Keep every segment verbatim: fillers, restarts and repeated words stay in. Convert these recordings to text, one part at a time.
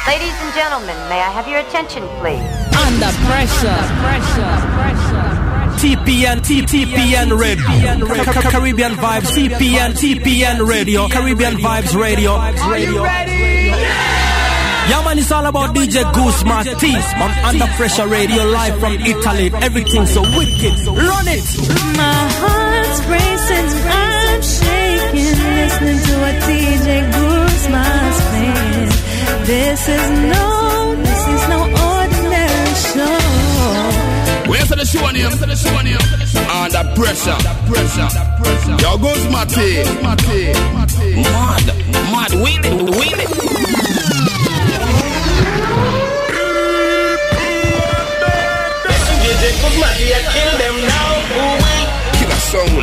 Ladies and gentlemen, may I have your attention, please? Under pressure, pressure, pressure. T P N, T P N Radio, Caribbean Vibes, T P N, T P N Radio, Caribbean Vibes Radio. Are you ready? Yeah, man, it's all about D J Goose Martis on Under Pressure Radio, live from Italy. Everything's so wicked. Run it! My heart's racing, I'm shaking, listening to what D J Goose Martis playing. This is no, this is no ordinary show. Where's the show on him? Where's the show on him? Under pressure, pressure, pressure. Yo, Goose Martis, Martis, mad, mad, win it, win it. Kill them now, kill a song.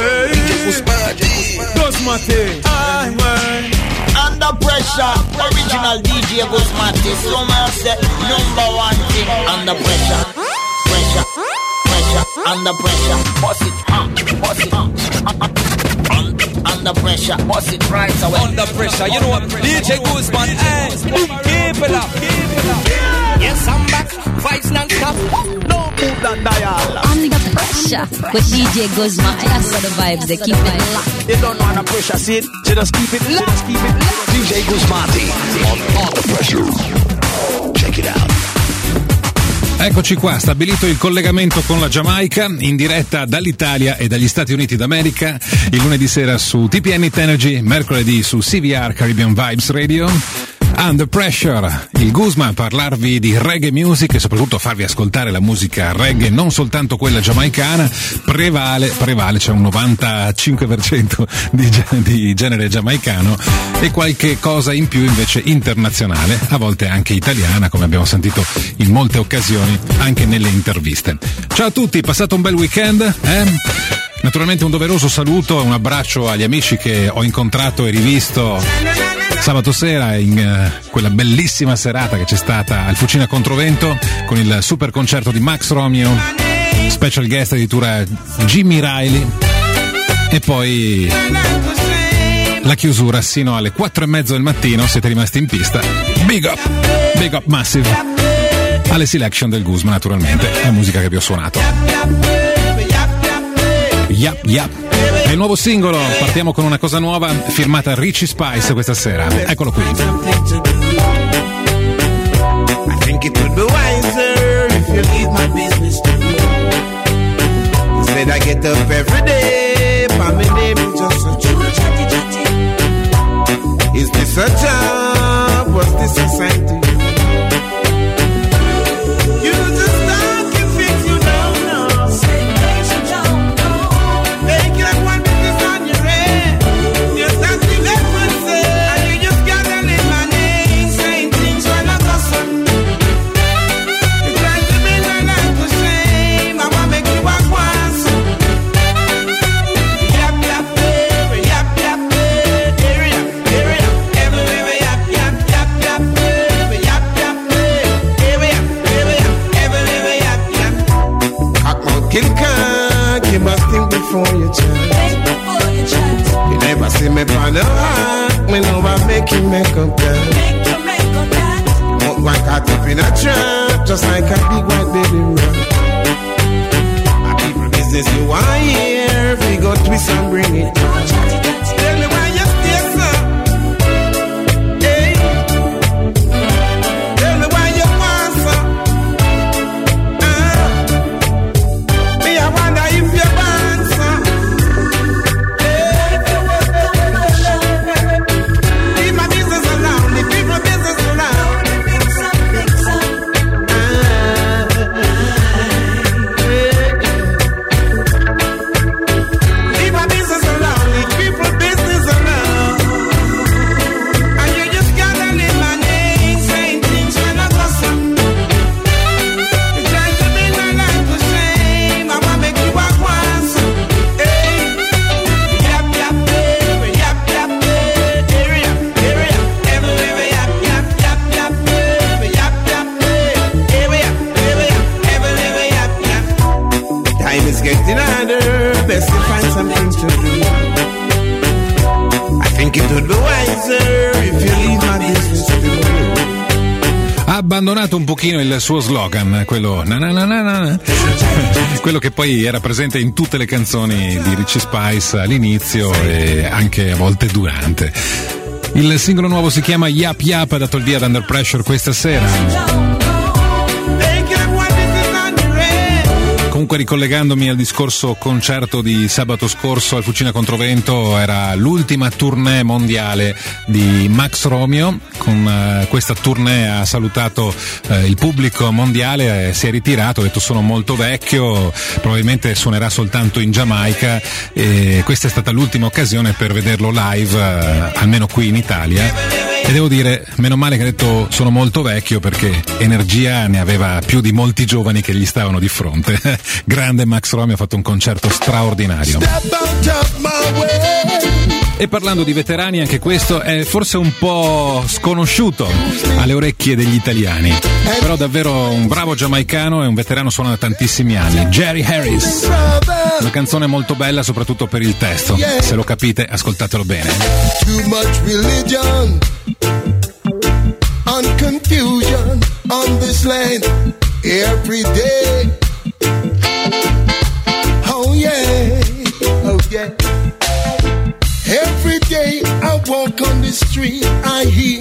Goose Martis. Under pressure, original D J Goose Martis. So much say number one thing. Under pressure, pressure, pressure. Under pressure, boss it, huh, boss it, huh. Under pressure, boss it right away. Under pressure, you know what? D J Goose Martis, hey, keep it up, keep it up. Yes, I'm back. Vibes non-stop. No move that dial. Under pressure with D J Goose Martis. That's what the vibes, they keep it locked. They don't know under pressure, see it? They just keep it locked. Just keep it locked. D J Goose Martis on Under Pressure. Check it out. Eccoci qua, stabilito il collegamento con la Giamaica, in diretta dall'Italia e dagli Stati Uniti d'America, il lunedì sera su T P N Hit Energy, mercoledì su C V R Caribbean Vibes Radio. Under Pressure, il Guzman a parlarvi di reggae music e soprattutto farvi ascoltare la musica reggae, non soltanto quella giamaicana, prevale, prevale c'è un novantacinque per cento di, di genere giamaicano e qualche cosa in più invece internazionale, a volte anche italiana, come abbiamo sentito in molte occasioni anche nelle interviste. Ciao a tutti, passate un bel weekend, eh? Naturalmente un doveroso saluto e un abbraccio agli amici che ho incontrato e rivisto sabato sera in uh, quella bellissima serata che c'è stata al Fucina Controvento con il super concerto di Max Romeo, special guest addirittura Jimmy Riley e poi la chiusura sino alle quattro e mezzo del mattino. Siete rimasti in pista. Big up, big up massive alle selection del Guzman, naturalmente la musica che vi ho suonato. Yap yap. È il nuovo singolo, partiamo con una cosa nuova firmata Richie Spice questa sera. Eccolo qui. I think it would be wiser if you leave my business to me. Instead I get up every day, but my name is just a true chatty chatty. Is this a job? Was this a sign to you? Before you chant, you never see me on the heart. Me know I make you make up that. Won't walk caught up in a trap, just like a big white baby rug. My people business you want here, we go twist and bring it down. Tell me why you stay so. Hey, tell me why you want so. Ah, me I wonder if you want. Business ha abbandonato un pochino il suo slogan, quello na na na na na, quello che poi era presente in tutte le canzoni di Richie Spice all'inizio e anche a volte durante. Il singolo nuovo si chiama Yap Yap, ha dato il via ad Under Pressure questa sera. Comunque, ricollegandomi al discorso concerto di sabato scorso al Fucina Controvento, era l'ultima tournée mondiale di Max Romeo. Con uh, questa tournée ha salutato uh, il pubblico mondiale, eh, si è ritirato, ha detto sono molto vecchio, probabilmente suonerà soltanto in Giamaica, e questa è stata l'ultima occasione per vederlo live, uh, almeno qui in Italia. E devo dire, meno male che ha detto sono molto vecchio, perché energia ne aveva più di molti giovani che gli stavano di fronte. Grande Max Romeo, ha fatto un concerto straordinario. E parlando di veterani, anche questo è forse un po' sconosciuto alle orecchie degli italiani, però davvero un bravo giamaicano e un veterano, suona da tantissimi anni. Jerry Harris, una canzone molto bella soprattutto per il testo, se lo capite ascoltatelo bene. Too much religion and confusion on this land every day. Oh yeah, oh yeah. Every day I walk on the street, I hear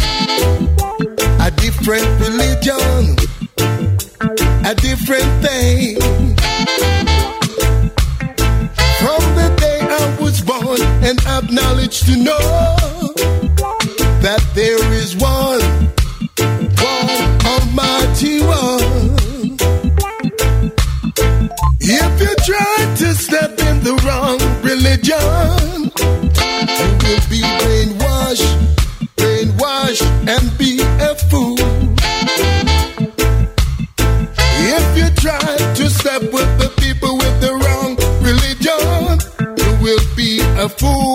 a different religion, a different thing. From the day I was born and I've knowledge to know that there is one, one almighty one. If you try to step in the wrong religion, you will be brainwashed, brainwashed and be a fool. If you try to step with the people with the wrong religion, you will be a fool.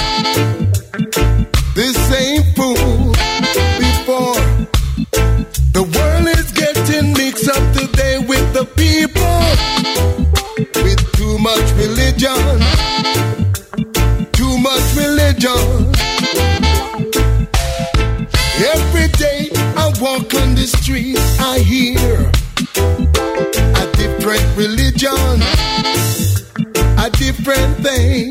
The same fool before. The world is getting mixed up today with the people, with too much religion, too much religion. Every day I walk on the street, I hear a different religion, a different thing.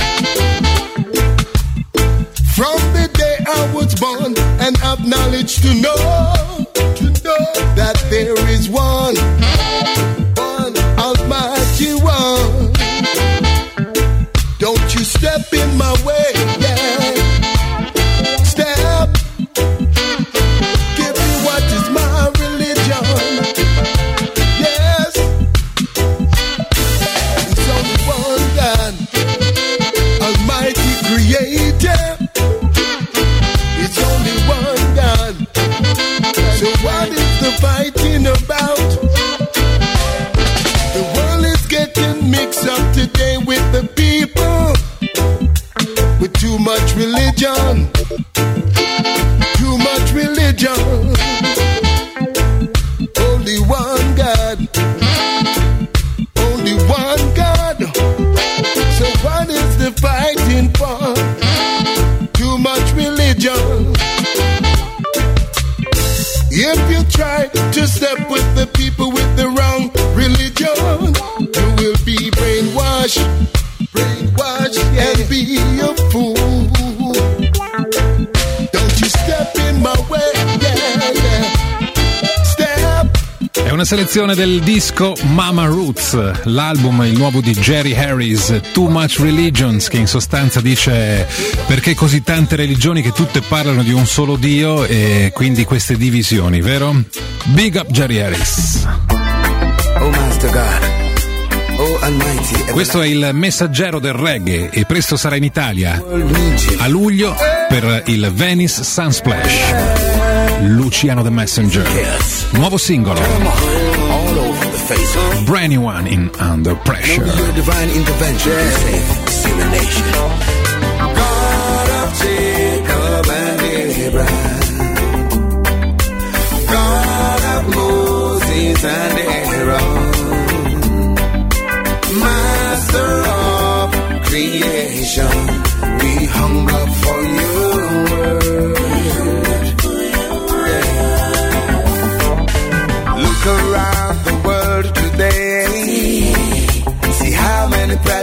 From the day I was born and I've knowledge to know, to know that there is one, one almighty one. Don't you step in my way, yeah. Step. Give me what is my religion. Yes. It's only one God, almighty creator. It's only one God. So what is the fighting about? The world is getting mixed up today with the people, with too much religion, too much religion. Only one God, only one God. So what is the fighting for? Too much religion. If you try to step with the people with the wrong religion, you will be brainwashed, brainwashed and be a fool. Don't you step in my way, yeah, yeah. Step. È una selezione del disco Mama Roots, l'album, il nuovo di Jerry Harris, Too Much Religions, che in sostanza dice perché così tante religioni che tutte parlano di un solo Dio e quindi queste divisioni, vero? Big up Jerry Harris. Oh Master God, oh Almighty. Questo è il messaggero del reggae e presto sarà in Italia a luglio per il Venice Sunsplash. Luciano the Messenger, nuovo singolo, brand new one in Under Pressure. Your divine intervention to save, save the nation. God of Jacob and Abraham, God of Moses and Aaron, Master of creation, we hunger for your word.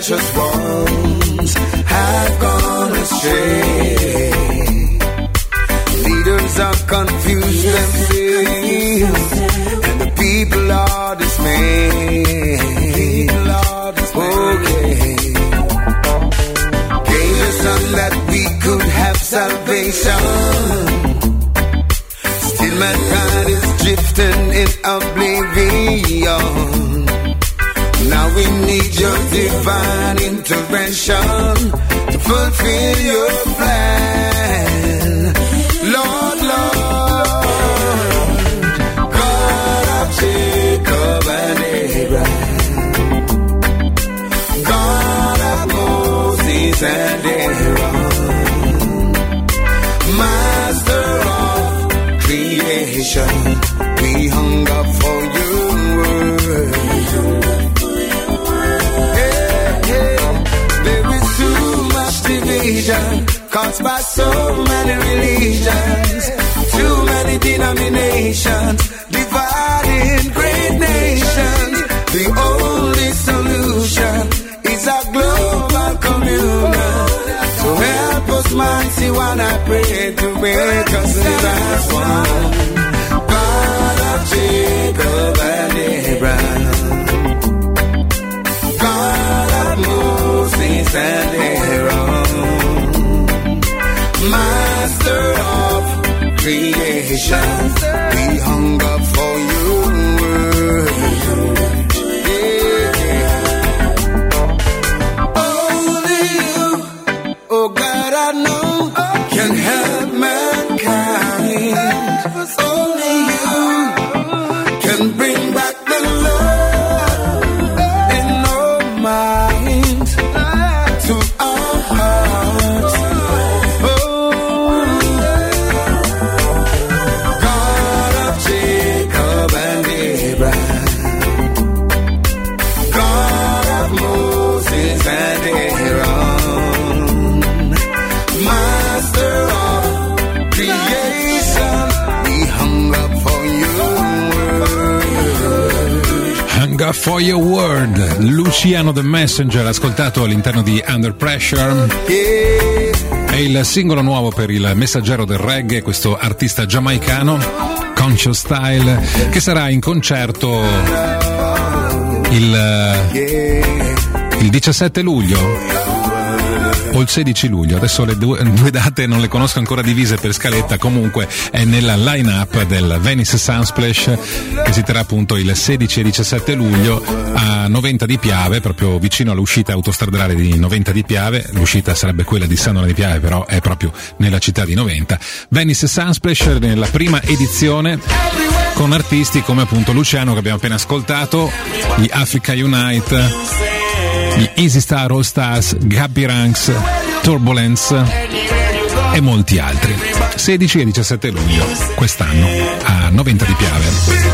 precious ones have gone astray. Leaders are confused and fear, and the people are dismayed. Okay. Gave us son that we could have salvation. Still mankind is drifting in oblivion. Now we need your divine intervention to fulfill your plan. Lord, Lord, God of Jacob and Abraham, God of Moses and Aaron, Master of creation, we hunger for your word. Caused by so many religions, too many denominations, dividing great nations. The only solution is a global communion. So help us, mighty one, I pray, to make us live as one. God of Jacob and Abraham, God of Moses and Aaron, Master of creation, we hunger for your word. Yeah. Only you, oh God, I know, can help mankind. Only you can bring back the love in our minds to our hearts. For Your Word, Luciano the Messenger, ascoltato all'interno di Under Pressure. È il singolo nuovo per il messaggero del reggae, questo artista giamaicano, Conscious Style, che sarà in concerto il, il diciassette luglio o il sedici luglio, adesso le due, due date non le conosco ancora divise per scaletta, comunque è nella line-up del Venice Sunsplash, che si terrà appunto il sedici e diciassette luglio a Noventa di Piave, proprio vicino all'uscita autostradale di Noventa di Piave. L'uscita sarebbe quella di San Donà di Piave, però è proprio nella città di Noventa. Venice Sunsplash nella prima edizione, con artisti come appunto Luciano, che abbiamo appena ascoltato, gli Africa Unite, gli Easy Star All Stars, Gabby Ranks, Turbulence e molti altri. sedici e diciassette luglio quest'anno a Noventa di Piave.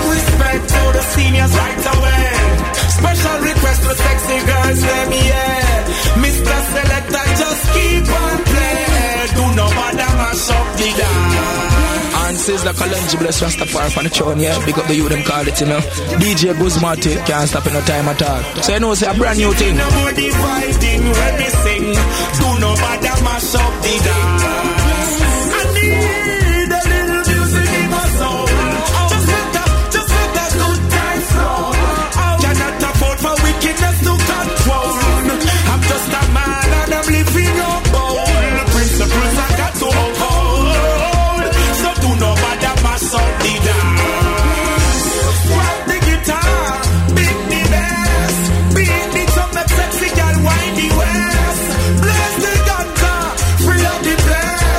Is the Kalenji bless Rastafari from the throne, yeah. Big up the youth, them call it, you know. D J Guzmati can't stop in no time at all. So you know, it's a brand new thing. Nobody fighting when we sing. Do no bother mash up the dance. I need a little music in my soul. Just let the, just let the good times flow. Cannot afford for wickedness to control. I'm just a man and I'm living your bowl. Principles I got to uphold. So the dance. Rock the guitar, beat the bass, beat the drum, that sexy girl, wind the west. Bless the gunter, free up the place.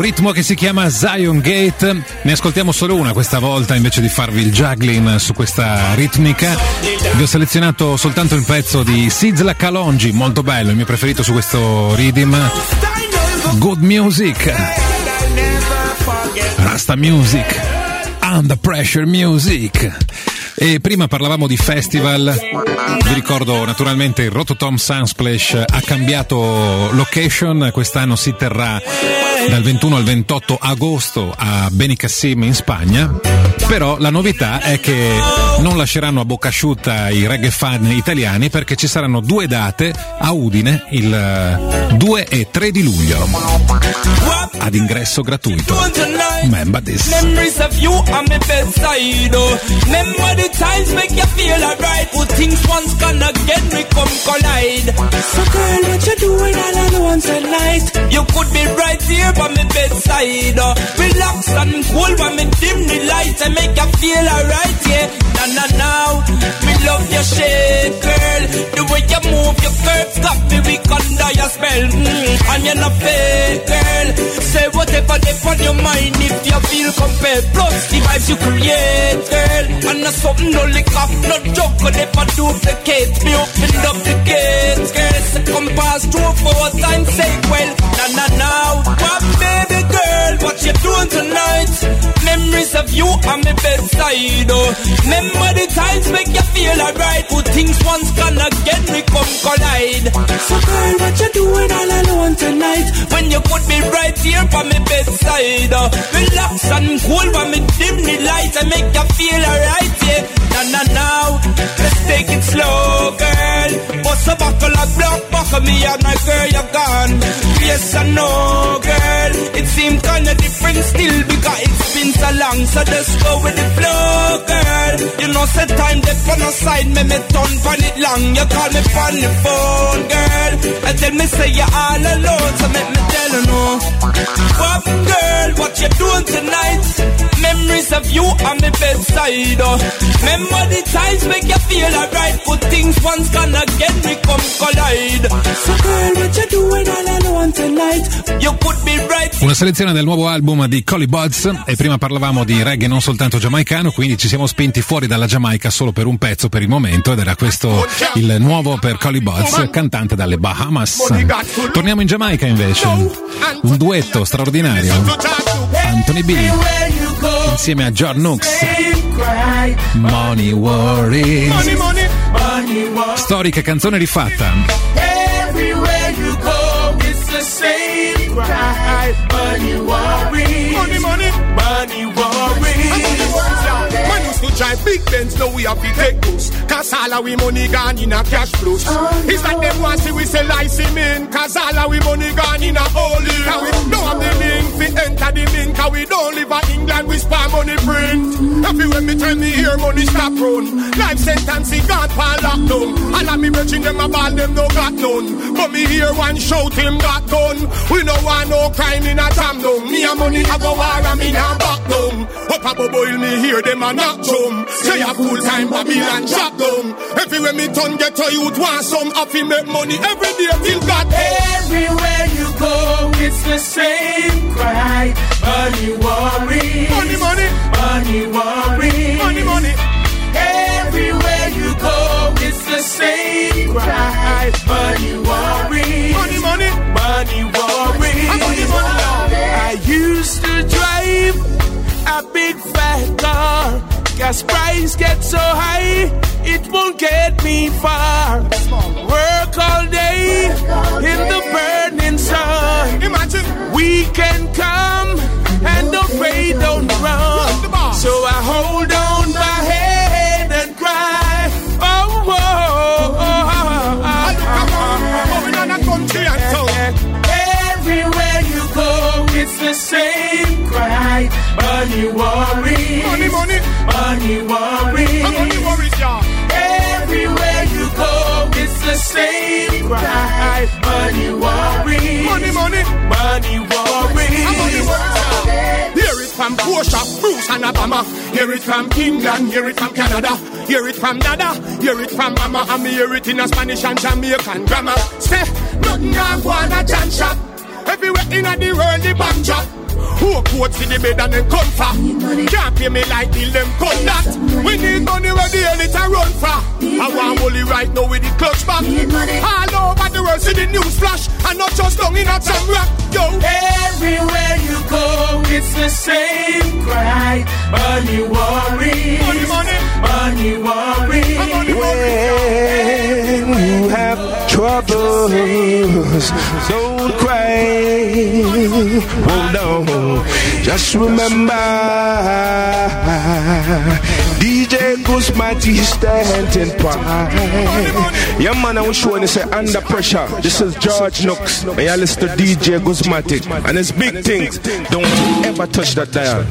ritmo che si chiama Zion Gate. Ne ascoltiamo solo una questa volta invece di farvi il juggling su questa ritmica. Vi ho selezionato soltanto il pezzo di Sizzla Kalonji, molto bello, il mio preferito su questo rhythm. Good music, Rasta music, Under Pressure music. E prima parlavamo di festival, vi ricordo naturalmente il Rototom Sunsplash ha cambiato location, quest'anno si terrà dal ventuno al ventotto agosto a Benicassim in Spagna, però la novità è che non lasceranno a bocca asciutta i reggae fan italiani perché ci saranno due date a Udine il due e tre di luglio ad ingresso gratuito. Remember this. Memories of you on my bedside, oh. Remember the times make you feel alright. Good things once gonna again we come collide. So girl, what you doing all alone tonight? You could be right here by my bedside, oh. Relax and cool when me dim the lights and make you feel alright, yeah. Na na now, me love your shape, girl. The way you move your curves got me weak under your spell, mm. And you're not fake, girl. Say whatever they on your mind if you feel compelled. Plus the vibes you create, girl. And not something no lick up, no joke, or never duplicate. Me opened up the gates, girl. So come past two or four times, say well. Na na now, what baby girl, what you doing tonight? Memories of you on my bedside, oh. Remember the times make you feel alright. Good things once can again we come collide. So girl, what you doing all alone tonight? When you could be right here by my bedside, oh. Relax and cool when me dim the lights and make you feel alright, yeah. Na na now, let's take it slow, girl. Bust a buckle of block, buckle me and my girl, you're gone. Yes I know, girl. It seems kinda different still because it's been so long. So just go with the flow, girl. You know, set time they on the side, me me turn on it long. You call me on the phone, girl, and tell me say you're all alone. So make me tell you no. What girl, what you doing tonight? Memories of you on my bedside, oh. Remember the times make you feel alright. Good things once gone again we come collide. So girl, what you doing all alone tonight? You could be right. Una selezione del nuovo album di Collie Buddz, e prima parlavamo di reggae non soltanto giamaicano, quindi ci siamo spinti fuori dalla Giamaica solo per un pezzo per il momento, ed era questo il nuovo per Collie Buddz, cantante dalle Bahamas. Torniamo in Giamaica invece, un duetto straordinario, Anthony B insieme a John Nooks, Money Worries, storica canzone rifatta. Everywhere you go, it's the same cry. Money worries, money, money, money worries. Man used to drive big Benz, now we have to take boost. Cause all our money gone in a cash flows. Oh, it's like them want see we sell ice him in. Cause all our money gone in a holy. Cause we don't have the link to enter the link. Cause we don't live in England, we spam money print. Everywhere me tell me here, money stop run. Life sentence, he got for lockdown. All of me brethren, them a ball, them no got none. But me hear one shout, him got done. We no want no crime in a jam down. Me a money a go war and me a back down. Up a boil me hear them a knock drum. Say a full time Babylon shut down. Everywhere me turn get to youth want some happy make money every day till God. Everywhere you go, it's the same cry. Money worries, money, money, money worries, money, money. Everywhere you go, it's the same cry. Money worries, money, money, money worries. Money, money. I used to drive a big fat car. Gas price gets so high, it won't get me far. Work all day in the burning sun. Imagine weekend come and the rain don't run. So I hold on my head and cry. Oh, oh, oh, oh, oh, going on a country and town. Everywhere you go, it's the same cry. Money worries, money, money, money worries, money worries, y'all. Everywhere you go, it's the same cry. Money worries, money, money, money worries, money worries. Hear it from Porsche, Bruce and Obama. Hear it from England, hear it from Canada. Hear it from Dada, hear it from Mama. And me hear it in a Spanish and Jamaican grammar. Say, nothing gone go on a jam shop. Everywhere in the world, the bank job. Who quotes in the bed and then come for? Can't pay me like bill, them cut that. We need money where the hell it a run for. I want Wally right now with the clutch back. All over the world see the news flash. And not just long in a jam rock. Yo, everywhere you go, it's the same cry. Money worry, money, money, money worry. When you have troubles, don't cry. Hold on, just remember, D J Guzmati standing by. Yeah, man, I was showing this Under Pressure. This is George Nooks. And you listen to D J Guzmati. And it's big things. Don't you ever touch that dial.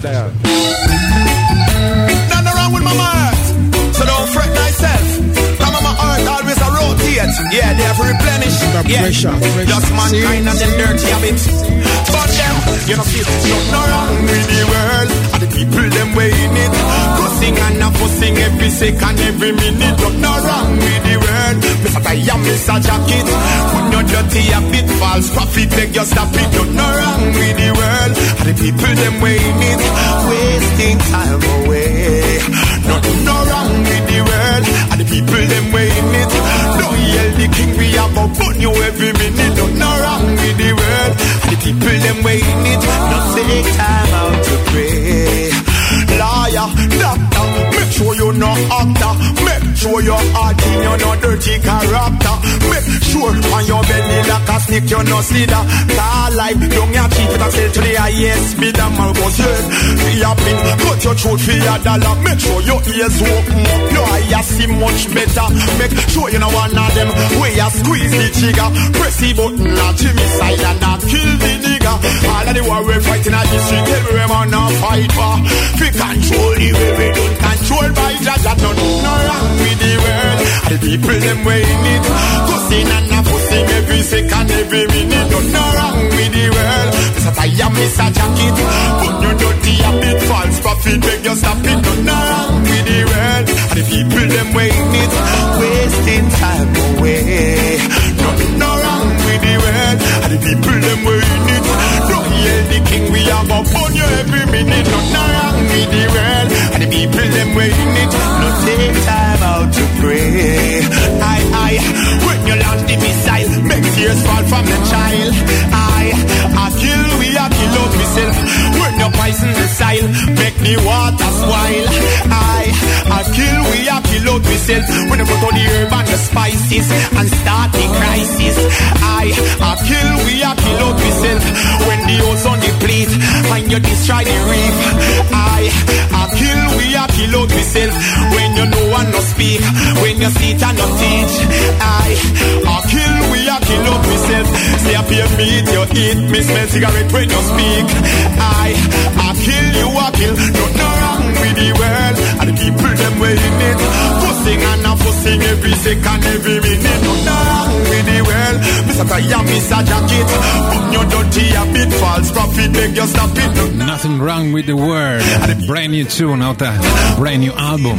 Nothing wrong with my heart, so don't fret thyself. Come on, my heart always a rotate. Yeah, they have to replenish. Yeah, pressure, pressure. Just mankind and them dirty habits. But them, you know, see, nothing wrong with the world. And the people them weighing it. Cussing and a fussing every second, every minute. Nothing wrong with the world. Mister I am Mister Jacket. When you're dirty a bit, false prophet, beg you stop it. Nothing wrong with the world. And the people them weighing it. Wasting time away. Nothing wrong with the world. And the people them weighing it. Don't yell the king we have a put you every minute. Nothing wrong with the world. And the people them weighing it. Not take time out to pray. Liar, doctor, make sure you're not actor. Make sure you're hard in, you're not dirty character. Make sure on your belly like a snake, you're not slither. Car life, don't you cheat it and sell to the highest bidder. Marcos, yes, be a pin, cut your throat for your dollar. Make sure your ears open up, your eyes see much better. Make sure you know one of them, where you squeeze the trigger. Press the button, and Jimmy side and that kill the nigga. All of the war we're fighting at the street, tell me we're not fight for. We control the way we don't control by judge. That nothing wrong with the world. And the people them weighing it. Cussing and a fussing every second, every minute. Nothing wrong with the world. Mister I am Mister Jacket. But you dirty a bit false prophet, beg you stop it. Nothing wrong with the world. And the people them weighing it. Wasting time away. Nothing wrong with the world. And the people them weighing it. Don't yell the king we have upon you every minute. Nothing wrong with the world. And the people them weighing it. No take time out to pray. I, I, when you launch the missile, make tears fall from the child. I, I kill, we a kill out myself. When you poison the soil, make the water spoil. I, I kill, we a kill out myself. When you put on the herb and the spices and start the crisis. I, I kill, we a kill out myself. When the ozone deplete and you destroy the reef. I, I kill, we a kill out myself. When you know one no speak, when you sit and no teach. I, I kill, we a kill out myself. Say up here meat you eat, me smell cigarette when you speak. I, I kill, you a kill. Nothing wrong with the world. And the people them weighing it. Fussing and a fussing every second, every minute. Nothing wrong with the world. Mister I am Mister Jacket. But you dirty a bit false prophet, beg you stop it. Nothing wrong with the world. Brand new tune out a brand new album.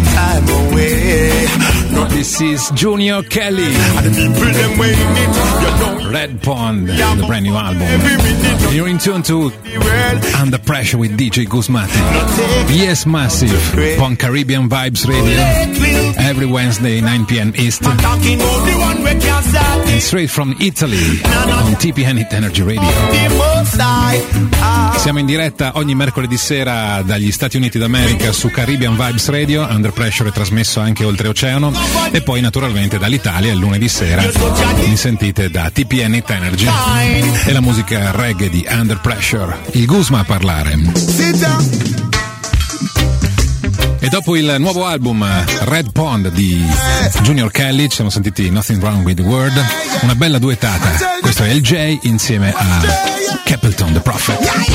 This is Junior Kelly. Red Pond, the brand new album. You're in tune to Under Pressure with D J Guzmati. Yes, Massive on Caribbean Vibes Radio. Every Wednesday, nine p.m. East. And straight from Italy on T P N Hit Energy Radio. Siamo in diretta ogni mercoledì sera dagli Stati Uniti d'America su Caribbean Vibes Radio. Under Pressure è trasmesso anche oltreoceano. E poi naturalmente dall'Italia il lunedì sera mi sentite da T P N Hit Energy e la musica reggae di Under Pressure. Il Guzma a parlare. E dopo il nuovo album Red Pond di Junior Kelly ci siamo sentiti Nothing Wrong with the World, una bella duettata. Questo è L J insieme a Capleton the Prophet.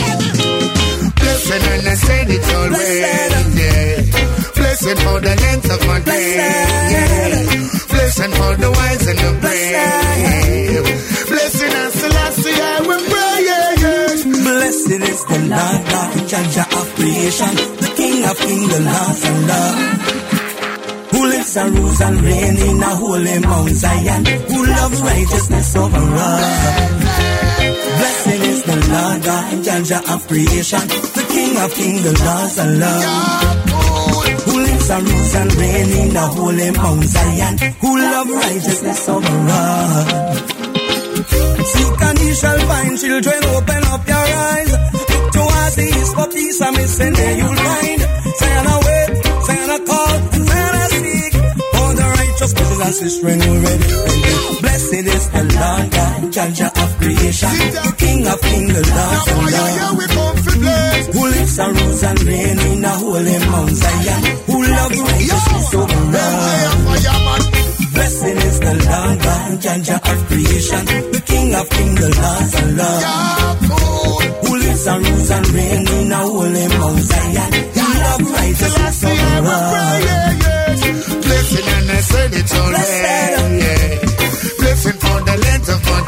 Blessing for the length of my day. Blessing for the wise and the brave. Blessing and Selassie, I will pray. Blessed is the Lord God, the judge of creation, the King of kings, the Lord of love. Who lives and rules and reigns in a holy Mount Zion, who loves righteousness over all. Blessed is the Lord God, Janja of creation, the King of kings, the Lord of love. Who lives and rules and reign in the holy Mount Zion, who love righteousness over all. Seek and ye shall find, children, open up your eyes. Look towards the east for peace, and me say there you'll find. Zion a wait, Zion a call, and Zion a seek. For the righteous brothers and sisters already ready. Blessed is the Lord God, Judger of creation, the King of kings, the Lord of lords. Who lives and rules and reign in the holy Mount Zion, who loves righteousness over all. Blessed is the Lord God, Judger of creation, the King of kings, the Lord of lords. Who lives and rules and reign in the holy Mount Zion, who loves righteousness over all. Blessing and I said it already. Yeah. Blessing for the length of my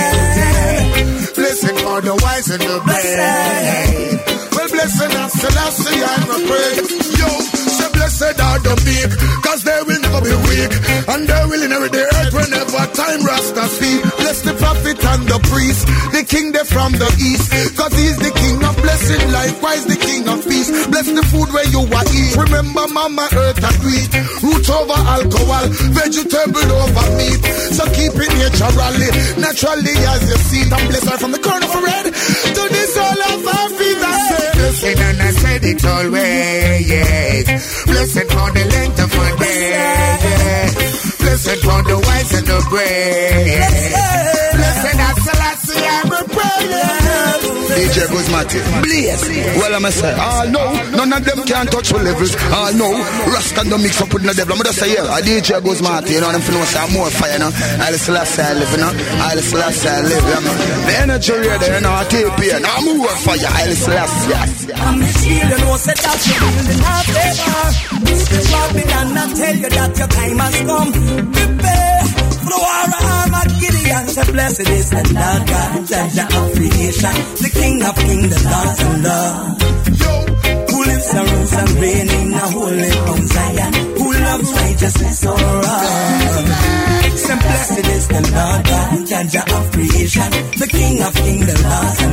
day. Blessing for the wise and the brave. Well, blessing and Selassie, I'm a praise. Yo, say blessed are the meek, cause they will never be weak, and they will inherit the earth whenever time Rasta speak. Bless the prophet and the priest, the king they from the east, cause he's the king of blessing, likewise the king of peace. Bless the food where you are eat, remember mama earth and wheat, root over alcohol, vegetable over meat, so keep it naturally, naturally as you see it, and bless her from the corner of her head to the sole of her feet. I say blessing and I said it always, yes. Blessed for the length of my day, yeah. Blessed for the wise and the brave. Blessed as Selassie, I'm a prayer. D J Guzmati, blaze. Well, I'm a say, all know, none of them can touch the levels. All know, Rasta don't mix up with the devil. I'm just say, yeah, D J Guzmati, you know, them feeling say more fire, you know. I'll Selassie I live, you know. I'll Selassie I live, you know. The energy here, you know, I take here. Now I'm more fire, I'll Selassie. I'm the shield, you know, set that you building our favor. This is what we done, I tell you that your time has come. Prepare for the war of Armageddon. So blessed is the Lord God, Judge of creation, the King of kings, the Lord of lords. Who lives and rules and reigns in the holy Mount Zion, who loves righteousness over all. So blessed is the Lord God, Judge of creation, the King of kings, the Lord of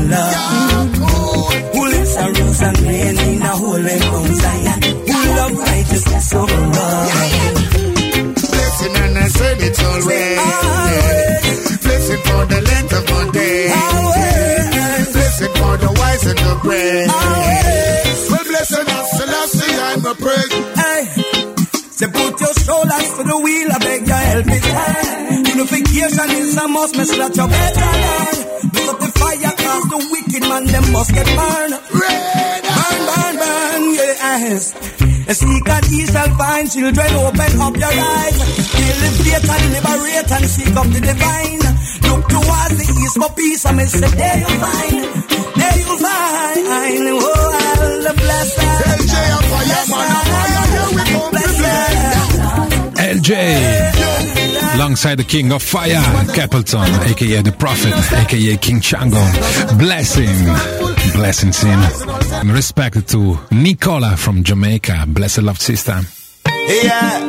lords. Who lives and rules and reigns in the holy Mount Zion, who loves righteousness over all. Blessing and I said it always. Blessing for the length of my day. Blessing for the wise and the brave. Well, blessing and Selassie, I'm a praise. Hey, so put your shoulders to the wheel, I beg your help me time. Unification is a must, mess that you better learn. Build up the fire, cause the wicked man, them must get burned. Burn, burn, burn, yes. Seek and ye shall find, children, open up your eyes. Elevate and liberate and seek up the divine. Look towards the east for peace, and me say there you'll find, there you'll find, oh, all the blessed. L J and fire, man, here we come. L J, alongside the King of Fire, Capleton, aka the Prophet, aka King Chango. Blessing, blessings in. And respect to Nicola from Jamaica, Blessed Love Sister. Yeah.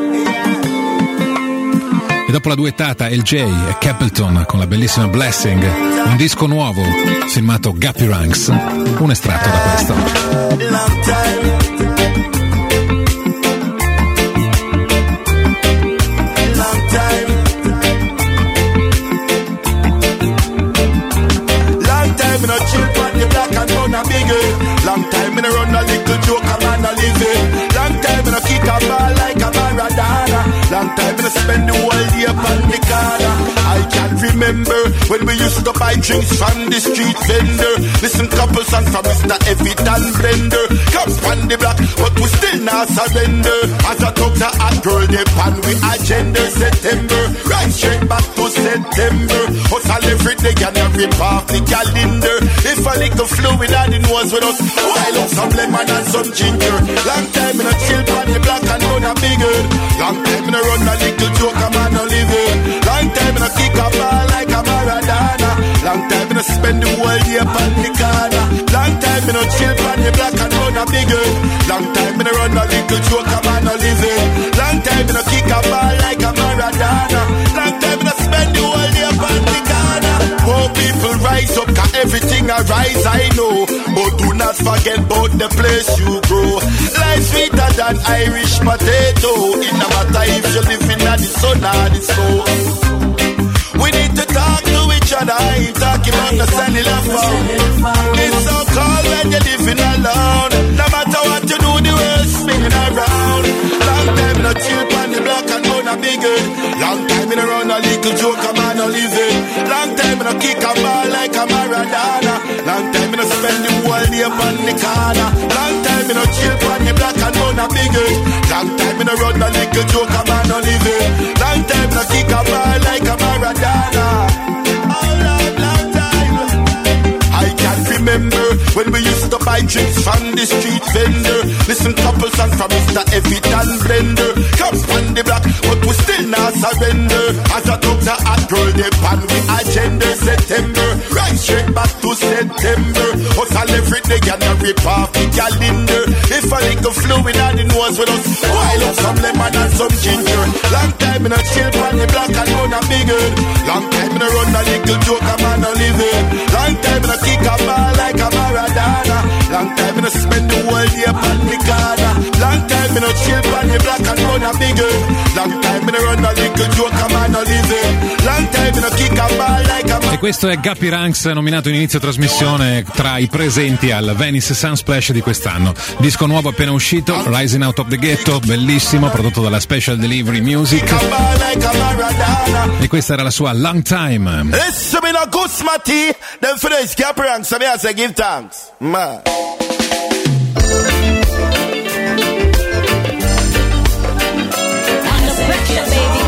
E dopo la duettata L J e Capleton con la bellissima Blessing, un disco nuovo firmato Guppy Ranks, un estratto da questo. Long time. Long time. Long time in a chill from the black and brown and bigger. Long time in a run a little joke a man a living. Long time in a kick a ball like a Maradona. Long time in a spend the whole day upon the corner. I can remember when we used to buy drinks from the street vendor. Listen couple songs from Mister Evitan Blender. Come from the block, but we still not surrender. As a talk to a girl, they pan we agenda. September, right straight back to September. Hustle every day and every part the calendar. If a little fluid and it was with us, while up some lemon and some ginger. Long time in a chill pan the block and run a bigger. Long time in a run a little joke a man a living. Long time in a kick a ball like a Maradona. Long time in a spend the whole day upon the corner. Long time in a chill pan the block and run a bigger. Long time in a run a little joke a man a living. Long time in a kick a ball like a Maradona. Long time in a spend the whole day upon the corner. More people rise up, cause everything arise, I know. But do not forget about the place you grow. Life sweeter than Irish potato. It no matter if you live in the sun or the snow. We need to talk to each other. I ain't talking about the cellular phone. It's so cold when you're living alone. No matter what you do, the world's spinning around. Long time no chill on the block and go a big good. Long time in around a little joke, a man no living. Long time in a kick a ball like a Maradona. Long time in a spend the whole day on the corner. Long time in a chill on the block and go a big good. Long time in around a little joke, a man no living. Long time in a kick a ball like a Maradona. Long, long time. I can remember when we used to buy drinks from the street vendor. Listen couple songs from Mister Evitan Blender. Come on the block, but we still not surrender. As I took the hot girl, they pan with agenda. September, right straight back to September. Hustle every day and a rip off the calendar. If a little fluid on the nose with us, boil up some lemon and some ginger. Long time in a chill on the block and run a bigger. Long time in a run a little joke, a man a living. Long time in a kick a ball like a Maradona. Long time in a spend the whole day on the corner. Long time in a chill on the block and run a bigger. Long time in a run a little joke, a man a living. Long time in a kick a ball like a Maradona. E questo è Guppy Ranks, nominato in inizio trasmissione tra i presenti al Venice Sunsplash di quest'anno. Disco nuovo appena uscito, Rising Out of the Ghetto, bellissimo, prodotto dalla Special Delivery Music. E questa era la sua Long Time. Listen me no Gusmati, then for this Guppy Ranks, so me I say give thanks. Man. Under pressure, baby.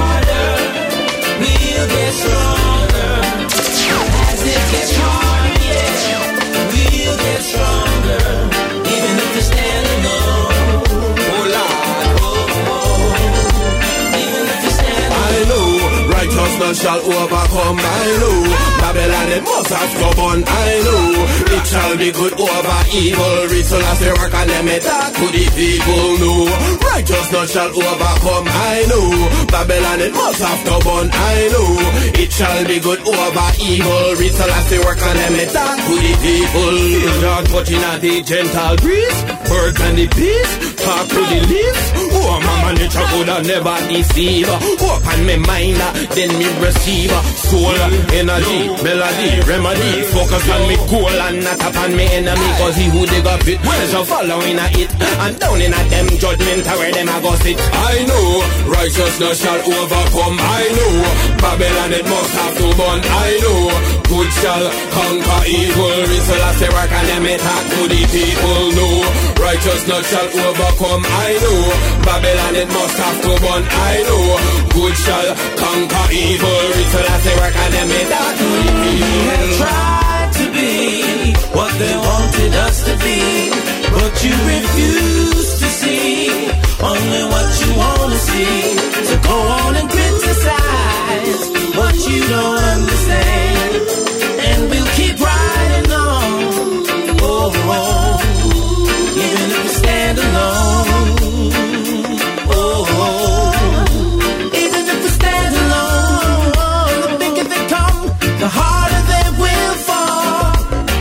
We'll get stronger. As it gets harder, yeah. We'll get stronger. Even if we stand alone. Oh Lord, oh, oh. Even if we stand alone. I know, righteousness shall overcome, I know. Babylon it must have stubborn, I know. It shall be good over evil. Reason as they work and them it talk to the people, know. Righteousness shall overcome, I know. Babylon it must have stubborn, I know. It shall be good over evil. Reason as they work and them it talk to the people. Lord touching at the gentle breeze. Birds and the bees talk to the leaves. Oh mama nature could have never deceive. Open me mind, then me receive. Soul, energy, melody, remedy. Focus on me goal and not upon me enemy. Cause he who dig up it, pleasure following a it. And down in a them judgment where them a go sit. I know, righteousness shall overcome, I know. Babylon it must have to burn, I know. Good shall conquer evil. Reason as they work and them it talk to the people, know. Righteousness shall overcome, I know. Babylon it must have to burn, I know. Good shall conquer evil. Reason as they work and them it talk to the people. We have tried to be what they wanted us to be, but you refuse to see only what you want to see. So go on and criticize what you don't understand, and we'll keep riding on. Oh, oh. Even if we stand alone. Oh, oh. Even if we stand alone. The bigger they come, the harder they will fall.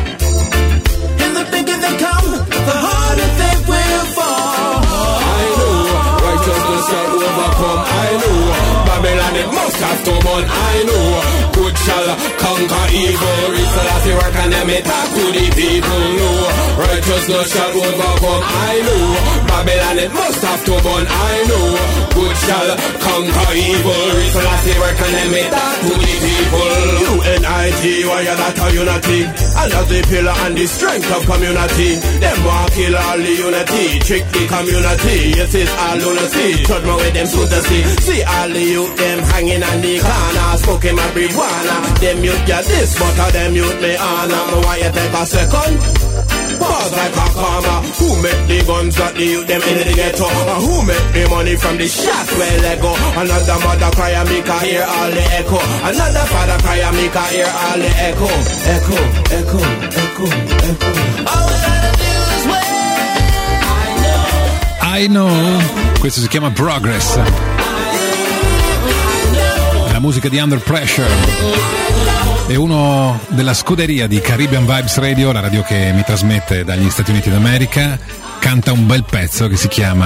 And the bigger they come, the harder they will fall. I know, righteousness shall overcome, I know. Babylon it must have to burn, I know. Good shall conquer evil. Reason as they work and them it talk to the people, know. Righteousness shall overcome, I know. Babylon it must have to burn, I know. Good shall conquer evil. Reason as they work and them it talk to the people. U N I T, why you not a unity? And as the pillar and the strength of community. Them want kill all the unity, trick the community. Yes, it's all lunacy. Judgment with them to the sea. See all the youth them hanging on the corner, smoking marijuana. Them youth get this, but of them youth me honor. Me why you take a second? Pause like a karma. Who make the guns that the youth them in the ghetto? And who make the money from the shots where they go? Another mother cry and make her hear all the echo. Another father cry and make her hear all the echo. Echo, echo, echo, echo. All we gotta do is wait. I know. I know. Questo si chiama Progress. La musica di Under Pressure. è uno della scuderia di Caribbean Vibes Radio, la radio che mi trasmette dagli Stati Uniti d'America. Canta un bel pezzo che si chiama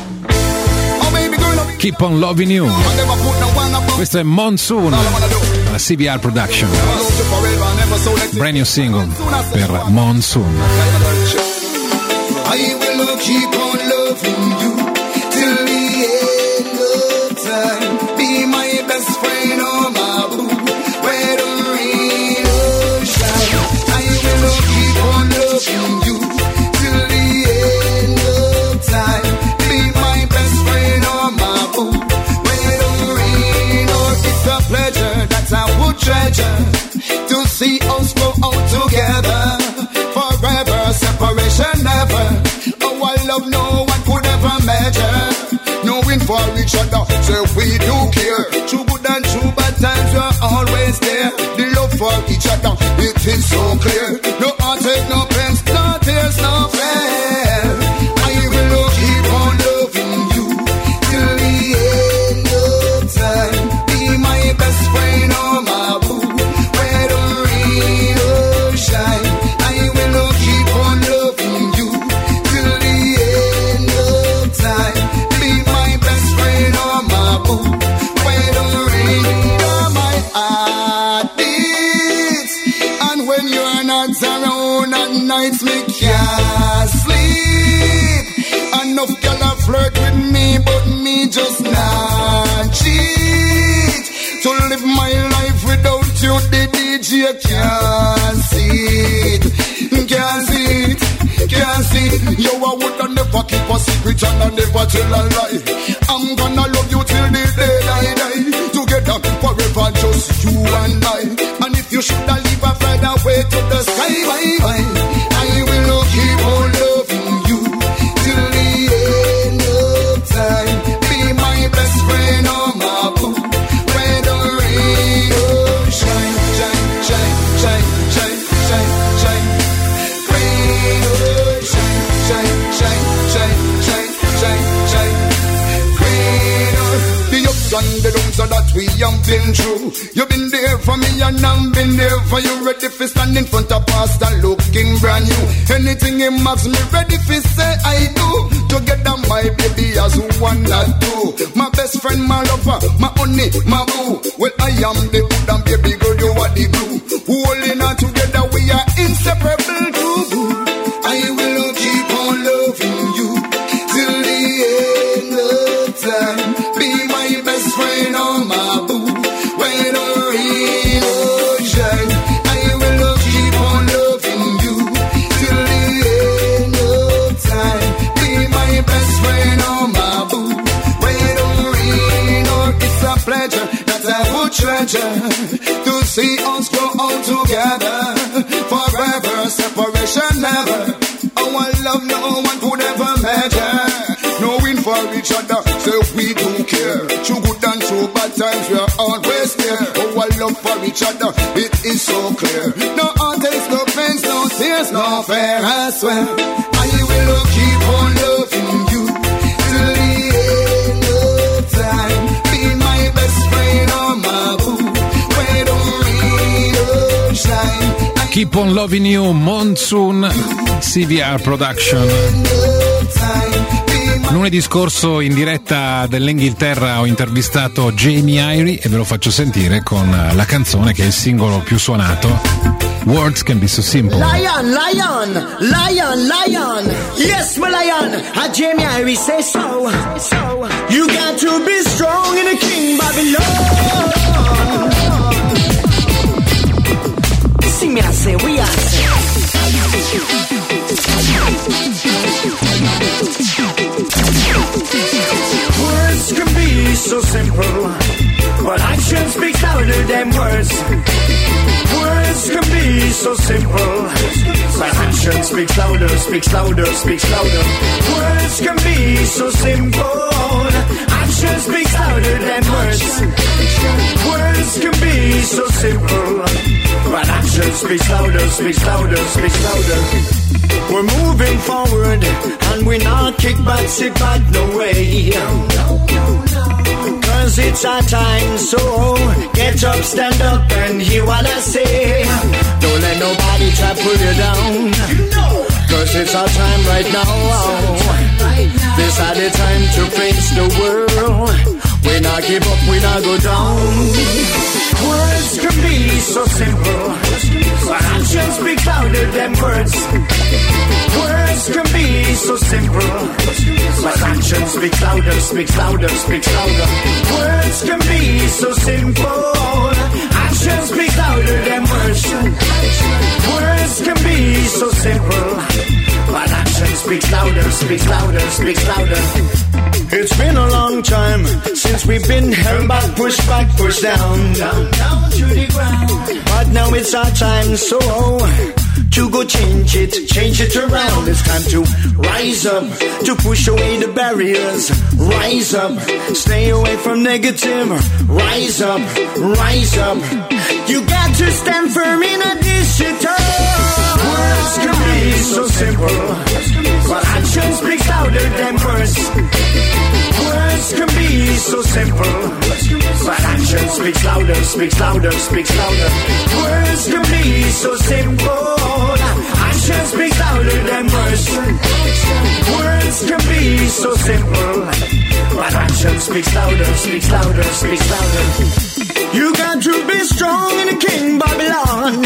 Keep on Loving You. Questo è Monsoon, la C V R Production, brand new single per Monsoon. I will keep on loving you till the end of time. Be my best friend or my boo, where the rain or shine. I will keep on loving you till the end of time. Be my best friend or my boo, where the rain or it's a pleasure that I would treasure to see us go out together. Forever, separation never. Our love no one could ever measure. Knowing for each other, so we do care. True good and true bad times, we're always there. The love for each other, it is so clear. No heartache, no pains, no tears, no fear. I will keep on loving you till the end of time. Be my best friend or my boo, where the rain or shine. Nights me can't sleep. Enough girl a flirt with me, but me just not cheat. To live my life without you, the D J can't see it, can't see it, can't see it. Yo, I would never keep a secret and I never tell a lie. I'm gonna love you till the day I die. Together forever, just you and I. And if you should leave a further way to the sky, bye bye. I will keep on loving you till the end of time. Be my best friend or my boo, where the rain oh shine, shine, shine, shine, shine, shine, shine. Rain oh shine, shine, shine, shine, shine, shine, shine. Rain oh. The ups and the downs so that we have been through. You've been there for me and I've been there for you. Ready for stand in front of pastor looking brand new. Anything him asks me ready for say I do. Together my baby as one and two. My best friend, my lover, my honey, my boo. Well I am the good and baby girl you are the glue. Holding on together we are inseparable too. I will keep on loving you till the end of time. Be my best friend or my boo, when the rain or shine. I will keep on loving you till the end of time. Be my best friend or my boo, when the rain or it's a pleasure that I would treasure to see us grow old together. Forever, separation never. Our love no one could ever measure. Knowing for each other, so we do care. True good and true bad times, we are always there. Our love for each other, it is so clear. No heartaches, no pains, no tears, no fear, I swear. I will keep on loving you till the end of time. Be my best friend or my boo, where the rain or shine. Keep on Loving You, Monsoon, C V R Production. Lunedì scorso in diretta dall'Inghilterra ho intervistato Jamie Irie e ve lo faccio sentire con la canzone che è il singolo più suonato, Words Can Be So Simple. Lion, lion, lion, lion. Yes, my lion. A Jamie Irie say so. You got to be strong in the King Babylon. See me, I say, we are say. Words can be so simple, but action speaks louder than words. Words can be so simple, but action speaks louder, speaks louder, speaks louder. Words can be so simple, action speaks louder than words. Words can be so simple, but action speaks louder, speaks louder, speaks louder. We're moving forward, and we're not kick back, sit back, no way. Cause it's our time, so get up, stand up and hear what I say. Don't let nobody try to pull you down, cause it's our time right now. This is the time to face the world. We not give up, we not go down. Words can be so simple, but actions speak louder than words. Words can be so simple, but actions speak louder, speak louder, speak louder. Words can be so simple, actions speak louder than words. Words can be so simple, but actions speak louder, speak louder, speak louder. It's been a long time since we've been held back, pushed back, pushed down, down, down to the ground. But now it's our time, so to go change it, change it around. It's time to rise up, to push away the barriers. Rise up, stay away from negative. Rise up, rise up. You got to stand firm in a digital. Words can be so simple, but actions speak louder than words. Words can be so simple, but action speaks louder, speaks louder, speaks louder. Words can be so simple, action speaks louder than words. Words can be so simple, but action speaks louder, speaks louder, speaks louder. You got to be strong in the King Babylon.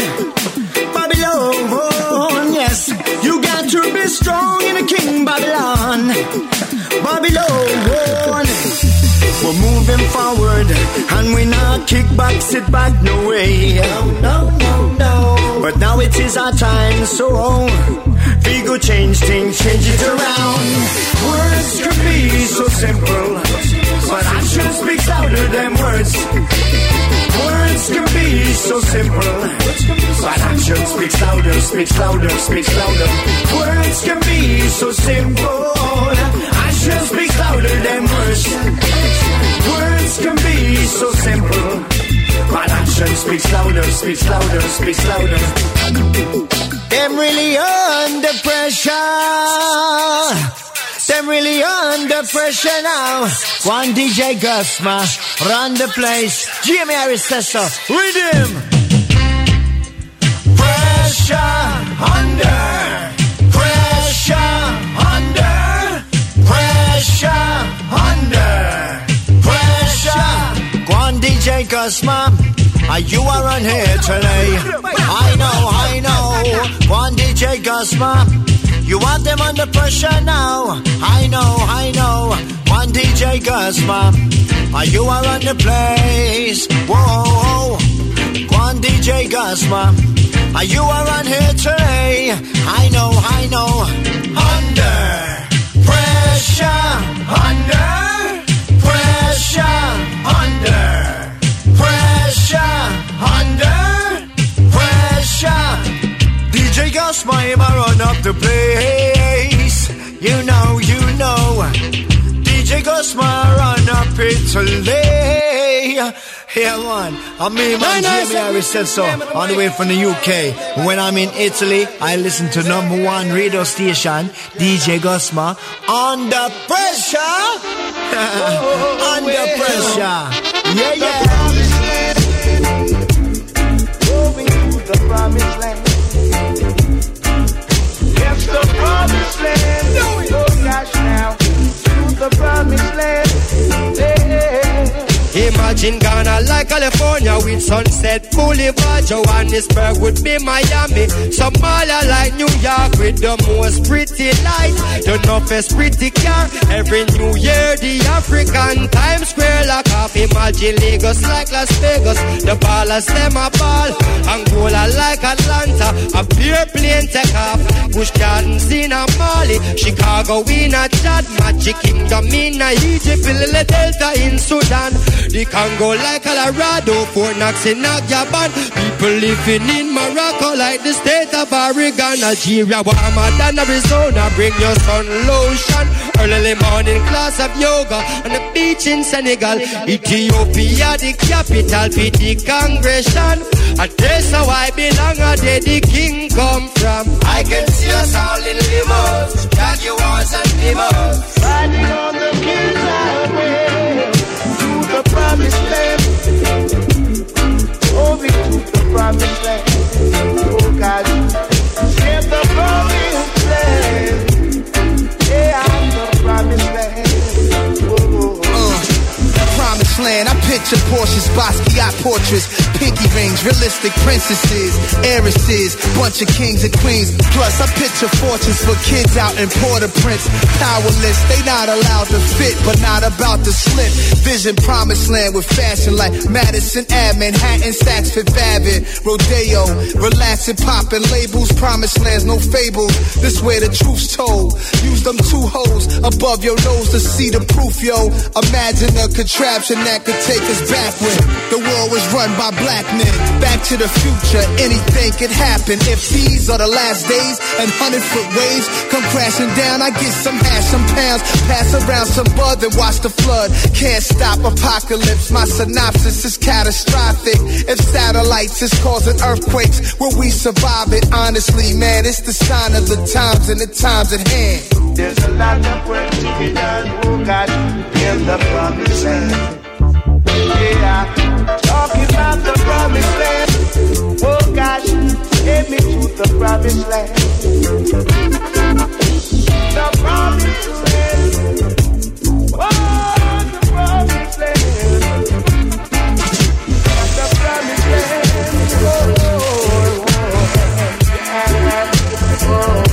Babylon, yes. You got to be strong in the King Babylon. Babylon. We're moving forward and we not kick back, sit back, no way. No, no, no, no. But now it is our time, so we go change things, change it around. Words can be so simple, but action speaks louder than words. Words can be so simple, but action speaks louder, speaks louder, speaks louder. Words can be so simple, action speaks louder than words. Words can be so simple, but action speaks louder, speaks louder, speaks louder. Them really under pressure. Them really under pressure now. One D J Gusma, run the place. Jimmy Harris says so. Read him. Pressure under. Pressure under. Pressure under. Pressure. One D J Gusma, are you are on here today? I know, I know. One D J Gusma, you want them under pressure now. I know, I know. One D J Gusma, are you are on the place? Whoa, one D J Gusma, are you are on here today? I know, I know. Under pressure, under pressure, under pressure, under pressure. D J Gusma, him a run up the place. You know, you know. D J Gusma run up Italy. Here one. I mean, my Jimmy Harris said so. On the way from the U K. When I'm in Italy, I listen to number one radio station, D J Gusma. Under pressure. Under pressure. Yeah, yeah. Moving to the promised land. Yes, the promised land. Oh gosh, now to the promised land. Yeah. Imagine Ghana like California with Sunset Boulevard. Johannesburg would be Miami. Somalia like New York with the most pretty light. The toughest pretty car. Every New Year the African Times Square lock off. Imagine Lagos like Las Vegas. The ballers them a ball. Angola like Atlanta. A pure plane take off. Bush Gardens in a Mali. Chicago in a Chad. Magic Kingdom in a Egypt. Lille Delta in Sudan. The Congo like Colorado, Fort Knox in Nagyaban. People living in Morocco like the state of Oregon. Nigeria warmer than Arizona. Bring your sun lotion. Early morning class of yoga on the beach in Senegal. Ethiopia the capital, P D Congregation. A place how I belong, a day the king come from. I can see us all in limos, Jaguars and limos. Riding on the king's highway to the Porsches, Basquiat portraits, pinky rings, realistic princesses, heiresses, bunch of kings and queens. Plus, I picture fortunes for kids out in Port-au-Prince. Powerless, they not allowed to fit, but not about to slip. Vision promised land with fashion like Madison Ave, Manhattan, Saks, Fifth Avenue, Rodeo, relaxing, popping labels, promised lands, no fables. This way the truth's told. Use them two holes above your nose to see the proof, yo. Imagine a contraption that could take us back when the world was run by black men. Back to the future, anything could happen. If these are the last days and hundred foot waves come crashing down, I get some hash, some pounds, pass around some bud, then watch the flood. Can't stop apocalypse, my synopsis is catastrophic. If satellites is causing earthquakes, will we survive it? Honestly, man, it's the sign of the times and the times at hand. There's a lot of work to be done, oh God, in the promised land. Yeah, talking about the promised land. Oh gosh, take me to the promised land. The promised land. Oh, the promised land. The promised land. Oh, oh, oh, oh.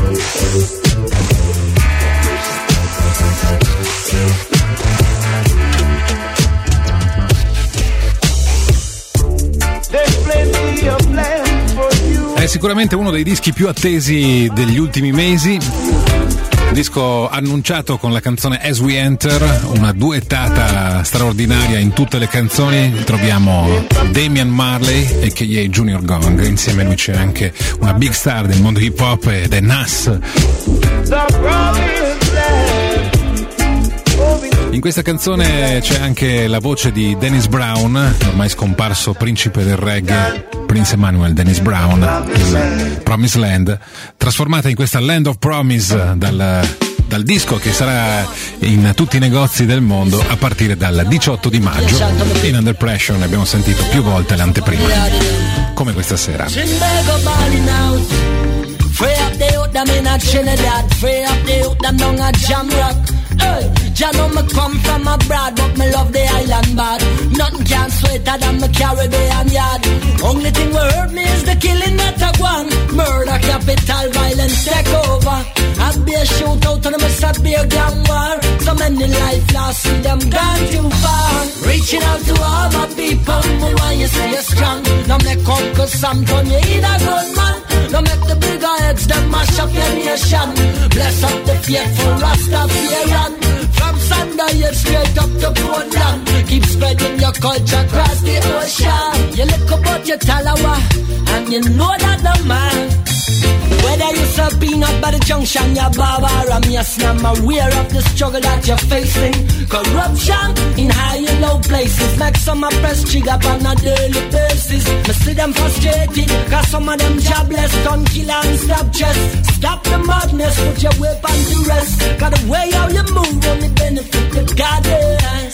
È sicuramente uno dei dischi più attesi degli ultimi mesi. Un disco annunciato con la canzone As We Enter, una duettata straordinaria in tutte le canzoni. Troviamo Damian Marley a k a. Junior Gong, insieme a lui c'è anche una big star del mondo hip hop ed è Nas. In questa canzone c'è anche la voce di Dennis Brown, ormai scomparso principe del reggae, Prince Emmanuel Dennis Brown, il Promised Land, trasformata in questa Land of Promise dal, dal disco che sarà in tutti i negozi del mondo a partire dal diciotto di maggio. In Under Pressure ne abbiamo sentito più volte l'anteprima, come questa sera. Free up the youth, them in a Trinidad. Free up the youth, them down a Jamrock. Hey, Jah know me come from abroad, but me love the island bad. Nothing can sweeter than me Caribbean yard. Only thing we hurt me is the killing that I want. Murder, capital, violence take over. I'd be a shootout and I must have be a gang war. So many life lost, see them gone too far. Reaching out to all my people, me want you stay strong. Now make up cause sometime you ain't a good man. Now make the bigger heads that mash up your nation. Bless up the faithful Rastafarian. From Sunday straight up to Portland. Keep spreading your culture across the ocean. You look about your Talawa and you know that the man. Whether you serve peanut by the junction, your barber, I'm yes, I'm aware of the struggle that you're facing. Corruption in high and low places. Make some of press trigger on a daily basis. Me see them frustrated, cause some of them jobless. Don't kill and stop chest. Stop the madness, put your weapon to rest. Cause the way how you move only benefit the goddess.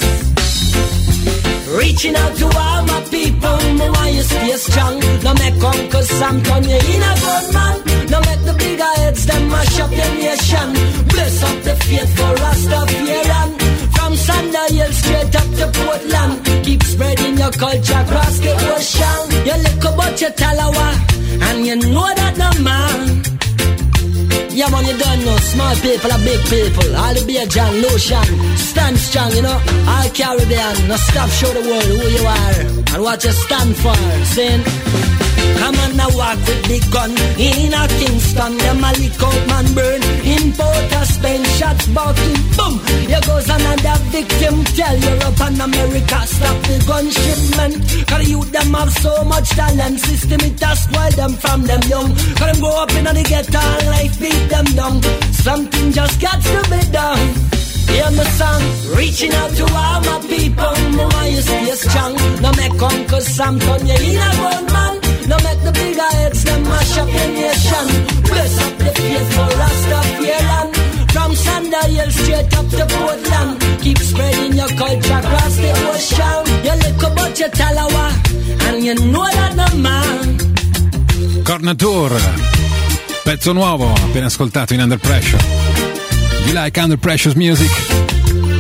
Reaching out to all my people, me want you stay strong. No make Uncle Sam turn you in a good man. No make the bigger heads them mash up your nation. Bless up the faithful Rastafarian. From Sandal straight up to Portland. Keep spreading your culture across the ocean. You look about your Talawa and you know that no man. Yeah man, you don't know, small people are big people. All the beer John, lotion, stand strong, you know. All Caribbean, now stop, show the world who you are and what you stand for. Saying, come on now walk with the gun in a Kingston, them a lick out man burn. In Port of Spain, shots barking, boom. Here goes another victim, tell Europe and America, stop the gun shipment. Cause the youth them have so much talent, system it has spoiled them from them young. Cause them grow up in the ghetto and life beat them down. Something just got to be done. Hear my song, reaching out to all my people. Me want you stay strong. No make Uncle Sam turn you in a good man. No make the bigger heads them mash up your nation. Bless up the faithful Rastafarian. From Sandal straight up to Portland. Keep spreading your culture across the ocean. You look about your Talawa and you know that no man. Cornatur, pezzo nuovo appena ascoltato in Under Pressure. You like Under Pressure's music?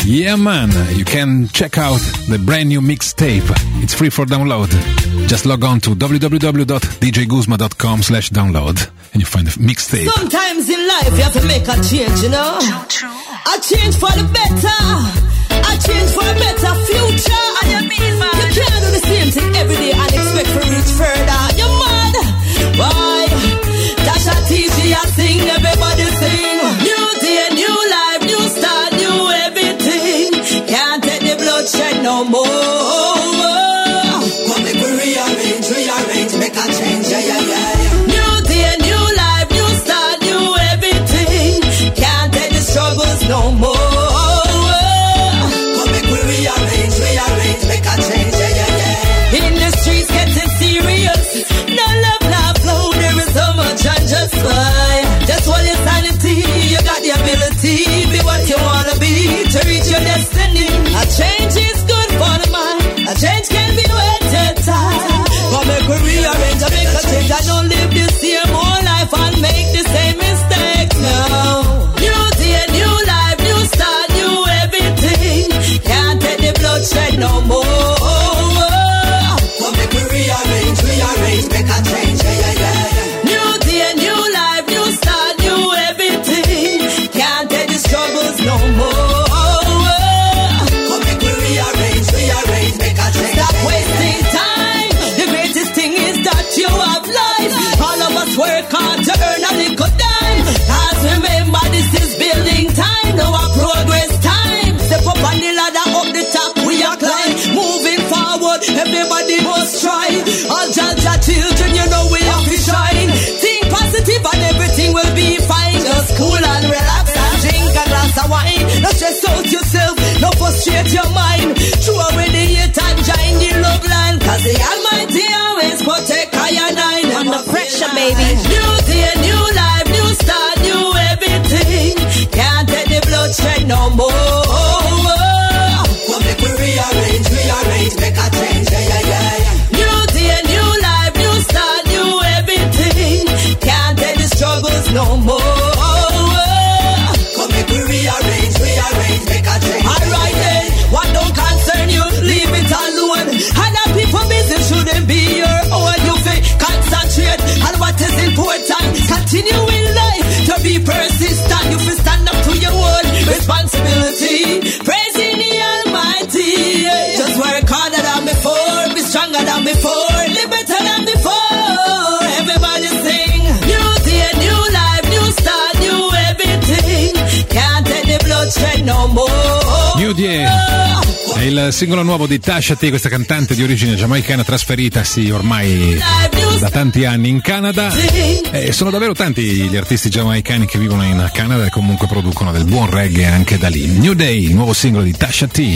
Yeah man, you can check out the brand new mixtape. It's free for download. Just log on to w w w dot d j guzma dot com slash download and you find the mixtape. Sometimes in life you have to make a change, you know. A change for the better. A change for a better future. And you mean, man? You can't do the same thing every day and expect to reach further. You're mad. Why? Tasha T, she a sing, everybody sing. New day, new life, new start, new everything. Can't take the bloodshed no more. Come make we rearrange, rearrange, make a change, yeah, yeah, yeah. New day, new life, new start, new everything. Can't take the struggles no more. Come make we rearrange, rearrange, make a change, yeah, yeah, yeah. In the streets getting serious. No love, love flow, there is so much and just why. Just hold your sanity, you got the ability. Be what you wanna be to reach your destiny. A change is good for the mind. A change can be waited time. Come make we rearrange and make a change. I don't live the same old life and make the same mistakes now. New day, new life, new start, new everything. Can't take the bloodshed no more. Come make we rearrange, rearrange, make a change, yeah, yeah, yeah. New day, new life, new start, new everything. Can't take the struggles no more. Come make we rearrange, rearrange, make a change. Stop wasting time. The greatest thing is that you have life. All of us work hard to earn a little dime. Cause remember this is building time, no a progress time. Step up on the ladder, up the top we are climb. Moving forward, everybody must try. All Jaja children, you know we have to shine. Think positive and everything will be fine. Just cool and relax and drink a glass of wine. No stress out yourself, no frustrate your mind. Throw away the hate and join the love line. Cause the Almighty always protect I and I. Under pressure, baby. New day, new life, new start, new everything. Can't take the bloodshed no more. Come make we rearrange, rearrange, make a change, yeah, yeah, yeah, yeah. New day, new life, new start, new everything. Can't take the struggles no more. Come make we rearrange, rearrange, make a change. Alright then, what don't concern you, leave it alone. Other people business shouldn't be your own. You feel concentrate on what is important. Continue in life to be persistent. You feel stand up to your own responsibility. Praising the Almighty. Just work harder than before, be stronger than before, live better than before. Everybody sing. New day, new life, new start, new everything. Can't take the bloodshed no more. New Day è il singolo nuovo di Tasha T, questa cantante di origine giamaicana trasferitasi ormai da tanti anni in Canada. E sono davvero tanti gli artisti giamaicani che vivono in Canada e comunque producono del buon reggae anche da lì. New Day, il nuovo singolo di Tasha T.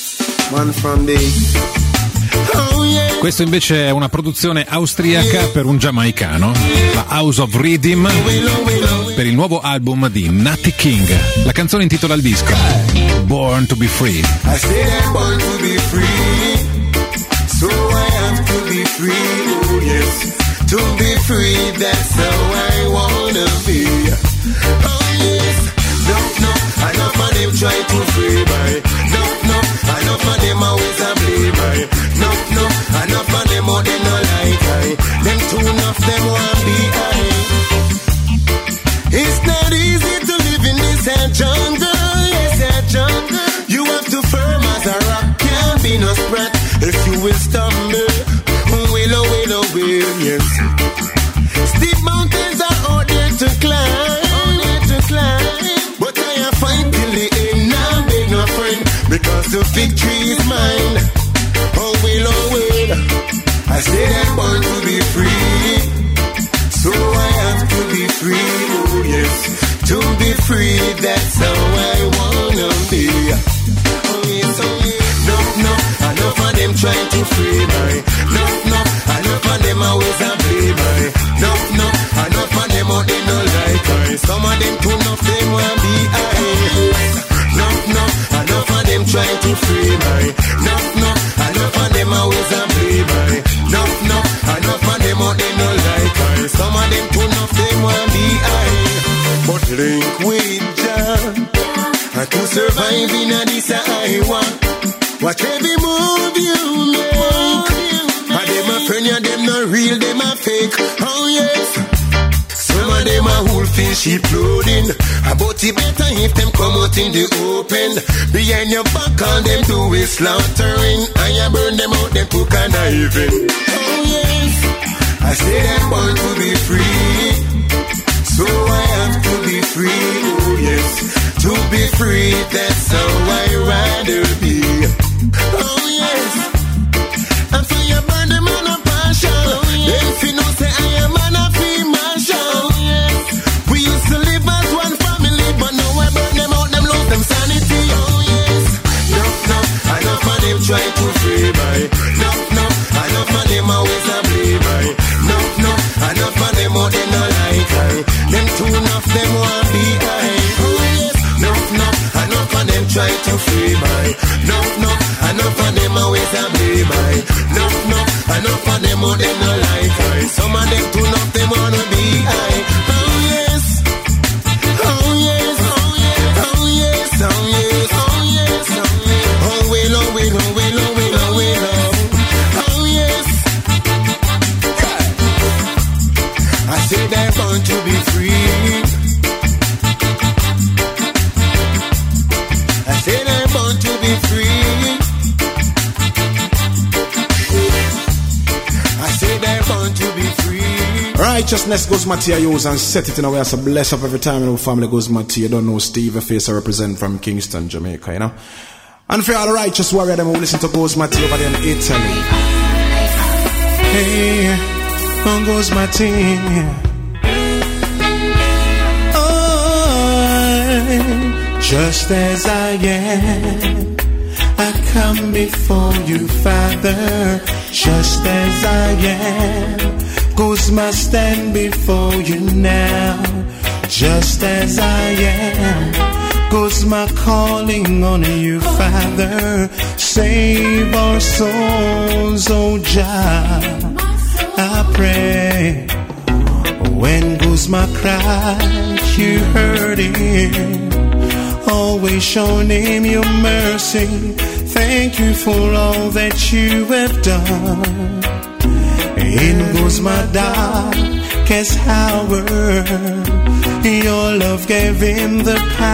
Questo invece è una produzione austriaca per un giamaicano, la House of Rhythm, per il nuovo album di Natty King. La canzone intitola il disco Born to be Free. I say I'm born to be free, so I have to be free, oh yes. To be free, that's how I wanna be. Oh yes, no, no, enough of them try to free me. No, no, enough of them always a blame me. No, no, enough of them all they no like I. Them too enough them want be I. It's not easy to live in this hell jungle, yes, hell jungle. You have to firm as a rock, can't be no spread. If you will stumble, willow, willow, will, yes. Steep mountains are out there to climb, out there to climb. But I have fight till the end, now beg no friend, because the victory is mine. Oh, willow, will, I say I'm born to be free, so I have to be free, oh yes. To be free, that's how I wanna be. Oh yes, oh yes. No, no, enough of them trying to free me. No, no, enough of them always a blame me. No, no, enough of them out they no like me. Some of them too enough them want be I. No, no, enough of them trying to free me. No, no, enough of them always a blame me. No, no, enough of them out they no like me. Some of them too enough them want be I. But link with Jah, to survive in a this I want. Watch every move you make. And them a friend, and them not real, them a fake. Oh yes. Some of them a whole fish sheep clothing. But it better if them come out in the open. Behind your back, all them do is slaughtering. And you burn them out, them cook and even. Oh yes, I say them born to be free, so I have to be free. Oh yes, to be free, that's how I rather be. Oh yes, and so you burn them on a passion. Oh, yes. Them fi know say I am an a free marshal. Oh, yes. We used to live as one family, but now I burn them out, them lose them sanity. Oh yes, no, no, enough of them try to free by. No, no, enough of them always a play by. No, no, enough of them out they no like I. Them too enough them want be I. Oh yes, no, no, enough of them try to free by. No, no, enough of them always a play by. No, no, enough of them out they no like I. Some of them too enough them wanna be I. Oh yes, oh yes, oh yes, oh yes, oh yes, oh yes, oh yes. Oh well, oh well, oh well, oh well, oh well, oh. Oh yes. I say they're born to be free. I say they're born to be free. I say they're born to be free. Righteousness goes Mattia use and set it in a way as a bless up every time in our family goes Mattia. You don't know Steve, a face I represent from Kingston, Jamaica, you know. And for all the righteous warrior them who listen to Goes Mattia over there in Italy. Hey, on goes Mattia. Just as I am, I come before you, Father. Just as I am, Guzma stand before you now. Just as I am, Guzma calling on you, Father. Save our souls, oh Jah, I pray. When Guzma cried, you heard him. Always showing him your mercy. Thank you for all that you have done. In Guzma darkest hour, your love gave him the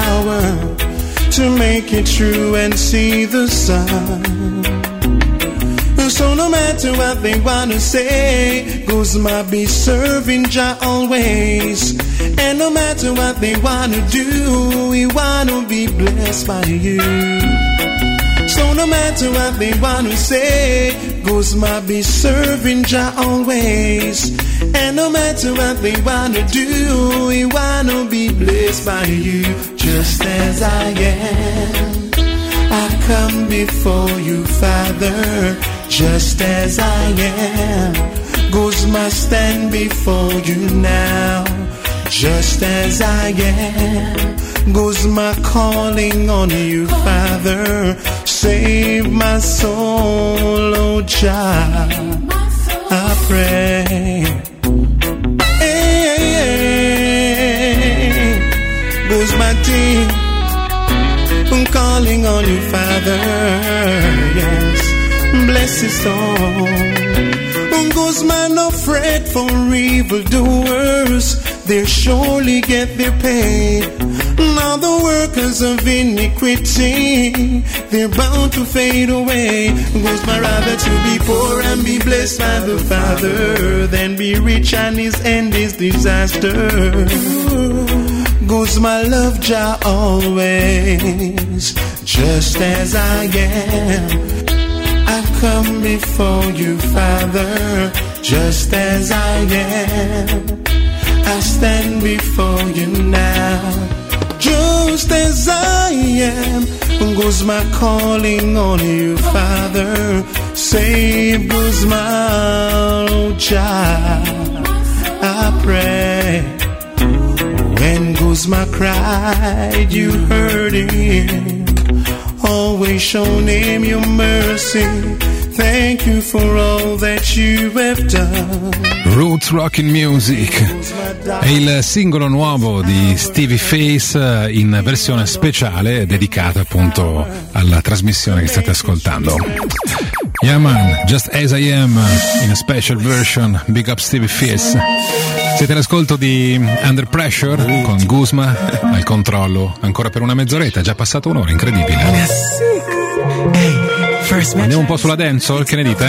power to make it true and see the sun. So no matter what they wanna say, Guzma be serving Jah always. And no matter what they wanna do, we wanna be blessed by you. So no matter what they wanna say, Guzma be serving Jah always. And no matter what they wanna do, we wanna be blessed by you. Just as I am, I come before you, Father. Just as I am, Guzma stand before you now. Just as I am, Guzma calling on you, Father. Save my soul, oh Jah, I pray. Hey, hey, hey. Guzma team, I'm calling on you, Father. Yes. Bless his soul. Guzma no fret for evildoers, they surely get their pay. Now the workers of iniquity, they're bound to fade away. Guzma rather to be poor and be blessed by the Father than be rich and his end is disaster. Guzma love Jah always. Just as I am, I come before you, Father. Just as I am, I stand before you now. Just as I am, Guzma calling on you, Father. Save Guzma, oh Jah, I pray. When Guzma cried, you heard him. Always shown him your mercy. thank you for all that you have done. Roots Rockin' Music è il singolo nuovo di Stevie Face in versione speciale dedicata appunto alla trasmissione che state ascoltando. Yeah man, Just As I Am in a special version. Big up Stevie Face. Siete all'ascolto di Under Pressure con Guzma al controllo ancora per una mezz'oretta, già passato un'ora, incredibile. Andiamo un po' sulla dancehall, che ne dite?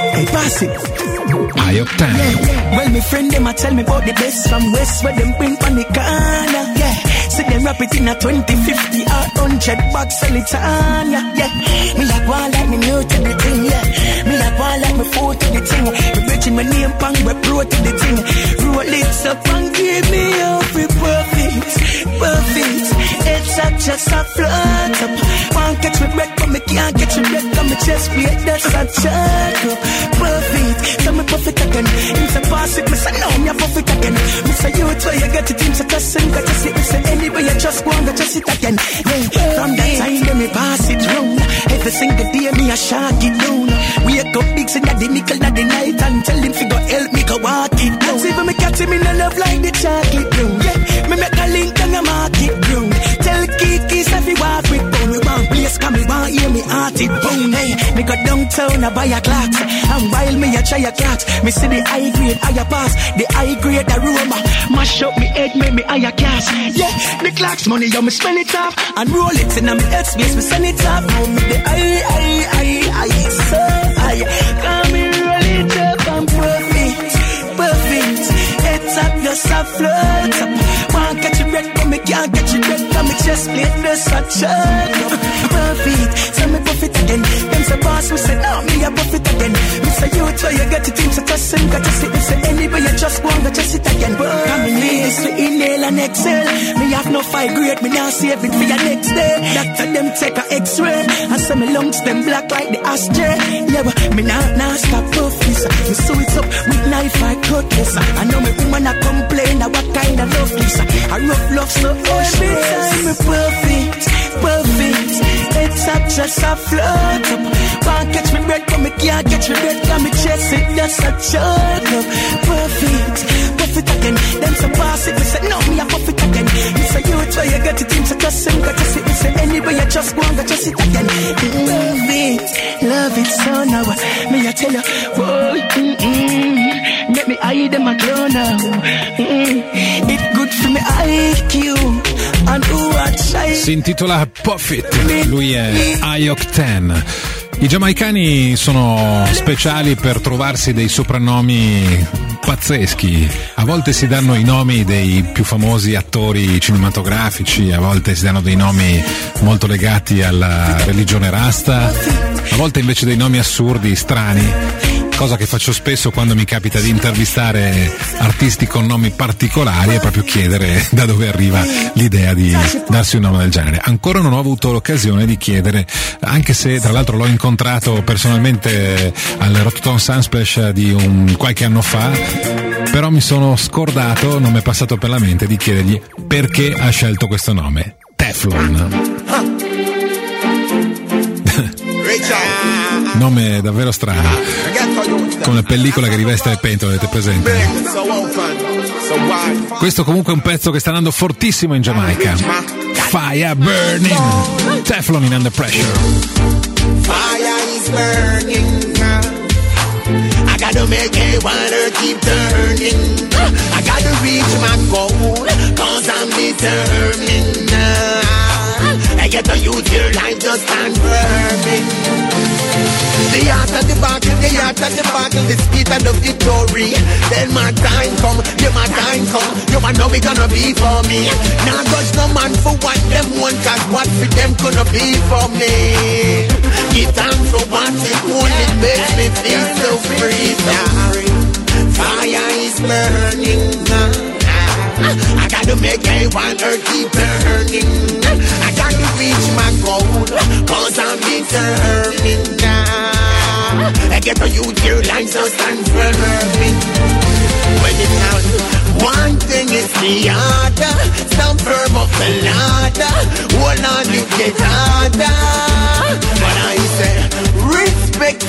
I Octane. Well, my friend them a tell me about the best from West where them bring on the corner, yeah. See them rap it in a twenty, fifty or one hundred bucks sell it on, yeah, yeah. Me like one like me new to the thing, yeah. Me like one like me foot to the thing. Me bitchin' my name pang, we pro to the thing. Roll it up and give me every perfect, perfect. It's up just a float up. One catch me breath, but me can't catch me breath. Got me chest plate, that's a check up. Perfect, so me puff it again. It's a pass it, me say no, me a puff it again. Me say you it's where you get it, teams a cuss and got to see. Me say anyway you just go and just it again. Yeah, from that time then me pass it round. Every single day me a shark it down. Wake up big, say that the nickel at the night and tell him fi go help me go walk it down. See when me catch him in a love like the chocolate down. Yeah, me make a link and a mark it down. Tell Kiki say fi walk with bone. Me want place come me want hear me heart it bound. Hey, me go downtown a buy a clocks. And while me a try a clocks, me see the high grade higher pass, the high grade aroma. Mash up me head, make me higher class. Yeah, the clocks money, yo me spend it off and roll it in a me head space, me send it off. Now me the high, high, high, high, so high. Come me roll it up and perfect, perfect. It's up, just a float up. Wanna catch your breath, but me can't catch your breath. Got me chest plate, just a chug up. Perfect, so me buff it again. Them say boss, me say no, me a buff it again. Me say you try, you get it in, so just sing, got to sit. Me say anyway, you just go and go just sit again. Come in this, we inhale and exhale. Me have no five grade, me now save it for your next day. Doctor them take a x-ray, and say me lungs them black like the ashtray. Yeah, but me now, now stop puff this. Me sew it up with knife, I cut this. I know me woman a complain, that what kind of love this. I rough love so every time me perfect, perfect. It's up just a float up. Can't catch me breath, but me can't catch me breath. Got me chest it, that's a choke up. Perfect, puff it again. Them say pass it, me say no, me a puff it again. Me say you try, you get it in, so just sing, got to sit. Me say anyway, you just go and go just sit again. Love it, love it so now. Me I tell you, whoa, mm-mm. Make me eye them a glow now. Mm-mm. It good for me I Q. Si intitola Puff It, lui è I Octane. I giamaicani sono speciali per trovarsi dei soprannomi pazzeschi. A volte si danno i nomi dei più famosi attori cinematografici, a volte si danno dei nomi molto legati alla religione rasta, a volte invece dei nomi assurdi, strani. Cosa che faccio spesso quando mi capita di intervistare artisti con nomi particolari è proprio chiedere da dove arriva l'idea di darsi un nome del genere. Ancora non ho avuto l'occasione di chiedere, anche se tra l'altro l'ho incontrato personalmente al Rototom Sunsplash di un qualche anno fa, però mi sono scordato, non mi è passato per la mente di chiedergli perché ha scelto questo nome, Teflon. Nome davvero strano, come pellicola che riveste le pentole, avete presente? Questo comunque è un pezzo che sta andando fortissimo in Giamaica. Fire burning, Teflon in Under Pressure. Fire is burning. I gotta make a water keep turning. I gotta reach my goal, cause I'm determined. I get to use your life just stand burning. The art of the battle, the art of the battle, the speed of the victory. Then my time come, then my time come. You man know we gonna be for me. Now judge no man for what them want, cause what for them gonna be for me. Give thanks for what it only makes me feel so free. Fire is burning. I gotta make a one earth keep burning. I gotta reach my goal, cause I'm determined now. I get to use your life so stand firm. When it's out, one thing is the other. Stand firm up the ladder. Hold on, you get harder. But I say, respect to the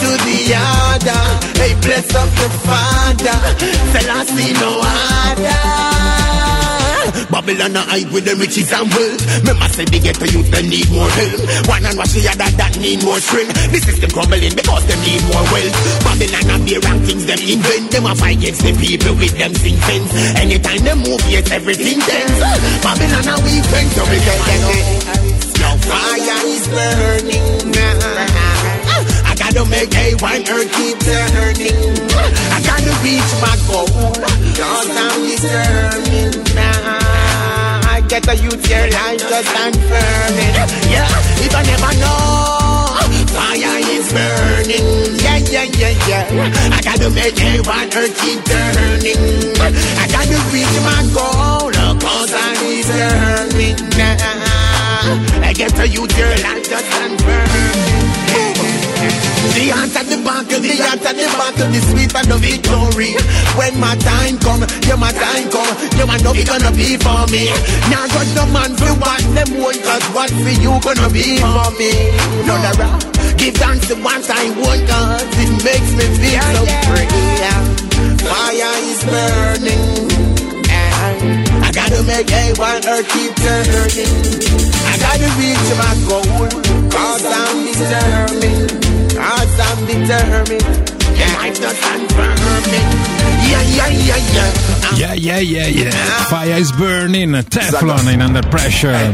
harder. Hey, bless up the Father. Selassie no harder. Babylon a hide with the riches and wealth. Remember say they get to youth, they need more help. One and wash the other that need more strength. The system crumbling because them need more wealth. Babylon a beer and things them invent. Them a fight against the people with them sing sense. Anytime they move, yes, everything tense. Babylon a weak friend, so we can get it. Your fire is burning now. I gotta make a one earth keep turning. I gotta reach my goal. Cause I'm determined now. I get the youth here life just confirming. Yeah, if I never know, fire is burning. Yeah, yeah, yeah, yeah. I gotta make a one earth keep turning. I gotta reach my goal. Cause I'm determined now. I get the youth here life just confirming. The answer the back of the answer the back of the sweet and the victory. When my time come, yeah my time come, yeah man know it gonna be for me. Now got no man for what them want, cause what for you gonna be for me. No the rock, give thanks to what I want, cause it makes me feel so free. Fire is burning, and I gotta make a one earth keep turning. I gotta reach my goal, cause I'm determined. Cause I'm determined. Yeah, I'm not confirming. Yeah, yeah, yeah, yeah. Yeah, yeah, yeah, yeah. Fire is burning. Teflon in Under Pressure.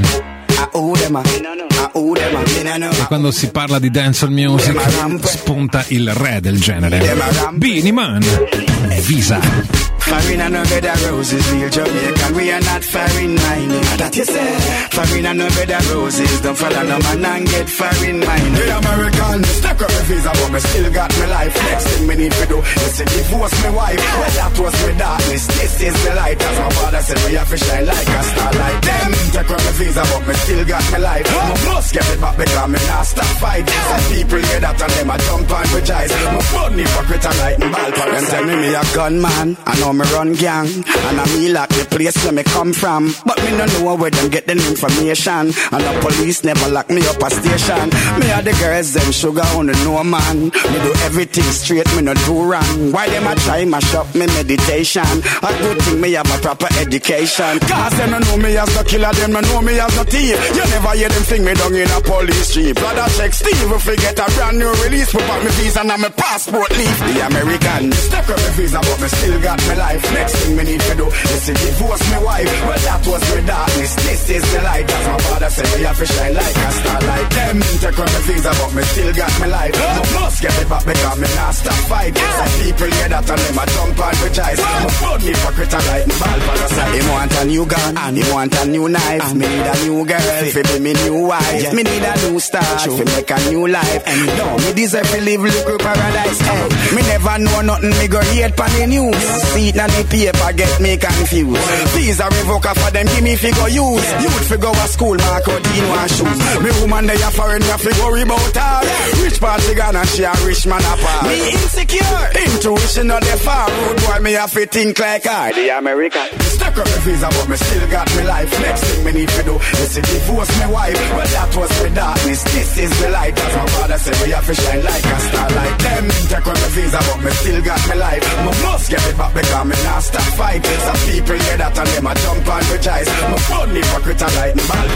E quando si parla di dancehall music spunta il re del genere, Beenie Man e Visa. Farina no bed of roses, real Jamaican, we are not foreign minded. That you say. Farina no bed of roses, don't follow no man and get foreign minded. The American, stuck up my visa, but me still got my life. Next thing me need to do is to divorce my wife. Well, that was my darkness, this is the light. As my father said, we have to shine like a starlight. Them, take up my visa, but me still got my life. I must get it back because me not stop fight. Some people hear that and them a jump and rejoice. My blood hypocrite and light and ball. Them tell me me a gunman, I know me run gang, and I me like the place where me come from. But me no know where them get the information, and the police never lock me up a station. Me are the girls them sugar on the no man. Me do everything straight, me no do wrong. Why them a try mash up me meditation? A good thing me have a proper education. Cause them no know me as the killer, them no know me as the thief. You never hear them thing me down in a police jeep. Brother check Steve, if we get a brand new release, we put me visa and my passport leave. The American stuck up my visa, but me still got my life. Next thing me need to do is to divorce my wife. Well, that was my darkness, this is the light. As my father said, we have to shine like a starlight. Them take on my visa, but me still got my life. I must get it back because me not stop fight. Some people hear that and them a jump and rejoice. My blood hypocrite and light and ball parasite. Him want a new gun, and he want a new knife. Me need a new girl, fi be me new wife. Me need a new start, fi make a new life. And no, me deserve to live little paradise. Hey, me never know nothing, me go hate pan the news. See it na the paper get me confused. Visa revoker for them, give me figure use. Youth figure a school, mark out in one shoes. Me woman they a foreign, me a fi worry about her. Rich party gone and she a rich man apart. Me insecure, intuition not the far. Road boy me a fi think like her. The American stuck up my visa, but me still got my life. Next thing me need to do is to divorce my wife. Well, that was my darkness, this is the light. As my father said, we have to shine like a starlight. Them take on my visa, but me still got my life. I must get it back because me not stop fight. Some people hear that and them a jump and rejoice. My blood hypocrite and light and ball.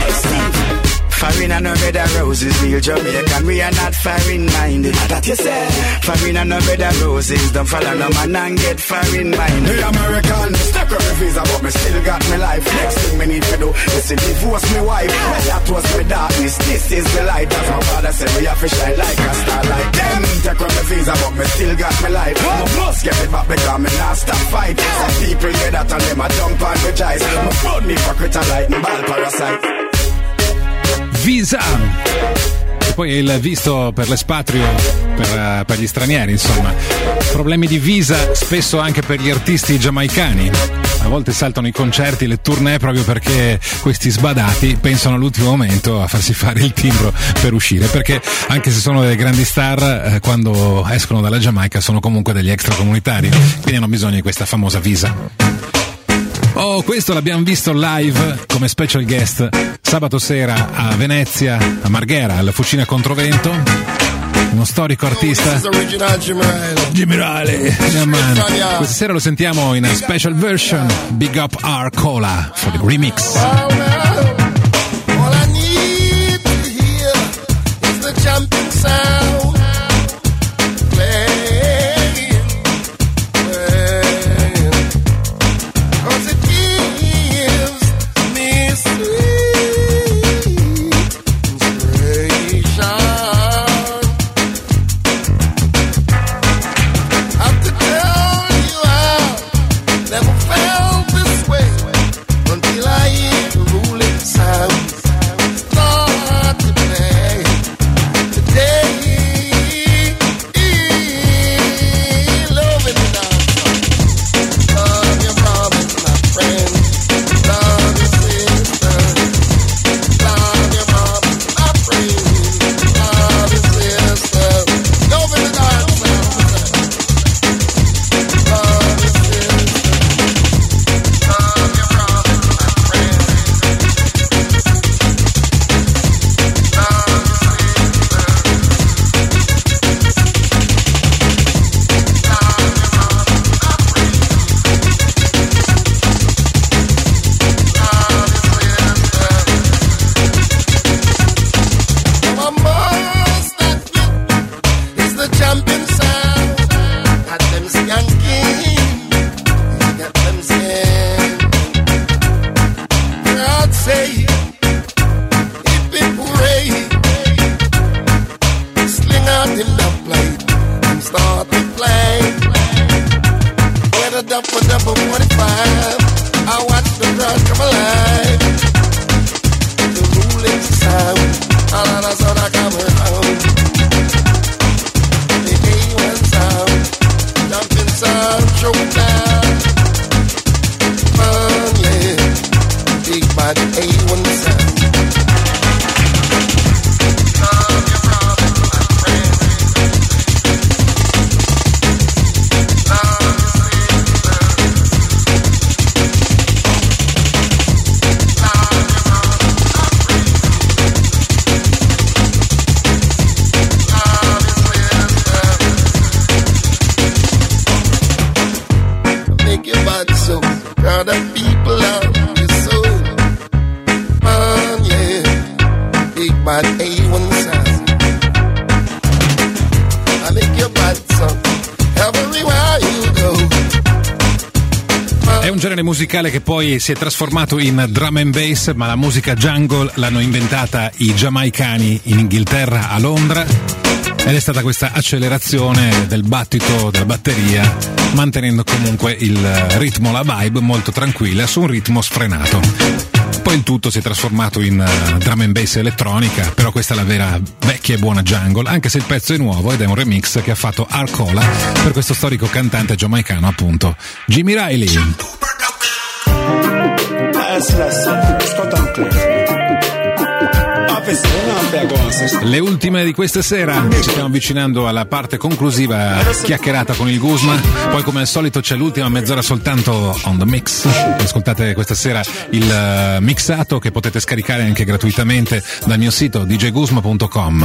Farina no bed of roses, real Jamaican, we are not foreign minded. That you say. Farina no bed of roses, don't follow no man and get foreign minded. The American stuck up my visa, but me still got my life. Next thing me need to do is to divorce my wife. Well, that was my darkness, this is the light. As my father said, we have to shine like a starlight. Them take on my visa, but me still got my life. I must get it back because me not stop fight. Some people hear that and them a jump and rejoice. My blood hypocrite and light and ball parasite. Visa, e poi il visto per l'espatrio, per, per gli stranieri, insomma, problemi di visa spesso anche per gli artisti giamaicani. A volte saltano i concerti, le tournée proprio perché questi sbadati pensano all'ultimo momento a farsi fare il timbro per uscire, perché anche se sono delle grandi star, eh, quando escono dalla Giamaica sono comunque degli extracomunitari, quindi hanno bisogno di questa famosa visa. Oh, questo l'abbiamo visto live come special guest sabato sera a Venezia, a Marghera, alla Fucina Controvento. uno storico artista. Jimmy Riley. Yeah, man. Questa sera lo sentiamo in a special version. Big Up R. Cola for the remix. All I need to hear is the jumping sound. Playing, playing. 'Cause it gives me sweet inspiration. I have to tell you I've never felt this way until I hear the ruling sound start to play. Today, loving the dancer. Love your brothers, my friends. Love your sisters. Love your brothers, my friends. Love your sisters. Loving the dancer. Love your sisters. Love your brothers, my friends. My must admit, it's the champion sound. Got them skanking, got them saying, God say, hip hip hooray. Sling out in the plate and start to play. With a double double forty-five, I watch the crowd come alive. The ruling sound, all of a sudden I come around. The A one sound, jumping sound, showdown. Fun, yeah, big bad A one sound. Love your brother, my friend. Love your sister. Love your brother, my friend. Love your sister. Make your body so proud of people out your soul. Man, yeah, big bad A one sound. I make your body so everywhere you go. È un genere musicale che poi si è trasformato in drum and bass, ma la musica jungle l'hanno inventata i giamaicani in Inghilterra, a Londra, ed è stata questa accelerazione del battito della batteria, mantenendo comunque il ritmo, la vibe molto tranquilla su un ritmo sfrenato. Poi il tutto si è trasformato in uh, drum and bass elettronica, però questa è la vera vecchia e buona jungle, anche se il pezzo è nuovo ed è un remix che ha fatto R. Cola per questo storico cantante giamaicano, appunto Jimmy Riley. Le ultime di questa sera, ci stiamo avvicinando alla parte conclusiva, chiacchierata con il Guzma. Poi come al solito c'è l'ultima mezz'ora soltanto on the mix. Ascoltate questa sera il mixato che potete scaricare anche gratuitamente dal mio sito d j guzma punto com.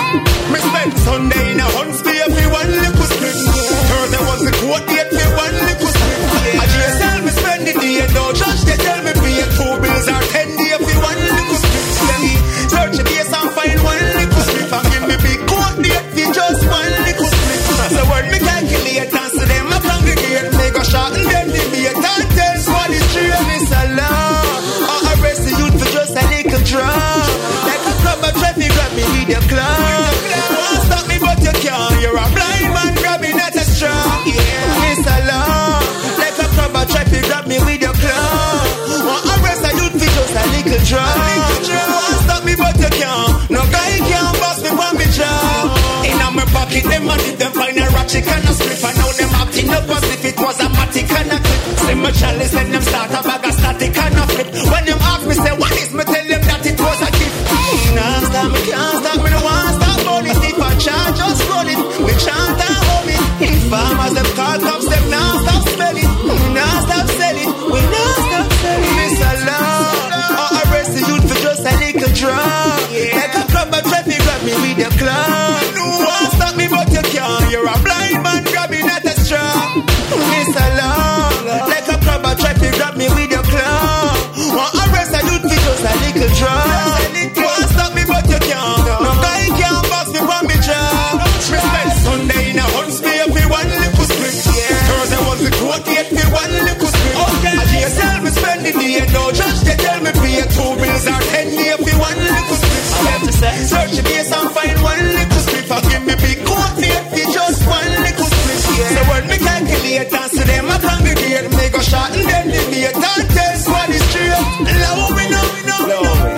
Search the case and find one little slip and give me big coat date for just one little slip. That's the word me calculate and so them a congregate. Me go shot and then debate and tell what is true and it's a law. Or arrest the youth for just a little drug. Like a club of traffic, grab me with your club. Won't stop me but you can't. You're a blind man grabbing at a straw. Yeah, it's a law. Like a club of traffic, grab me with your club. Won't arrest a youth for just a little drug. But you can't, no guy can't boss me from me job. In my pocket, them money, them find a ratchet and a slip. And now them acting up as if it was a matic and a clip. Say my chalice, then them start a bag of static and a flip. When them ask me, say, what is me? Tell them that it was a gift. Mm, nah, stop me, can't stop me, no one stop on it. If I chant, just run it. We chant and hold it. If farmers, them call cops, them now stop spelling. Mm, now stop selling. We now stop selling. Miss a law. Or arrest the youth for just a little drug. Yeah. Like a club of traffic, grab me with your club. No. the day. No judge they tell me pay two bills or ten day for one little split. Search the base and find one little split. For give me big coat date for just one little split. So when me calculate and see them a congregate, me go shot and then debate and test what is true. Love me now, we know. Love me.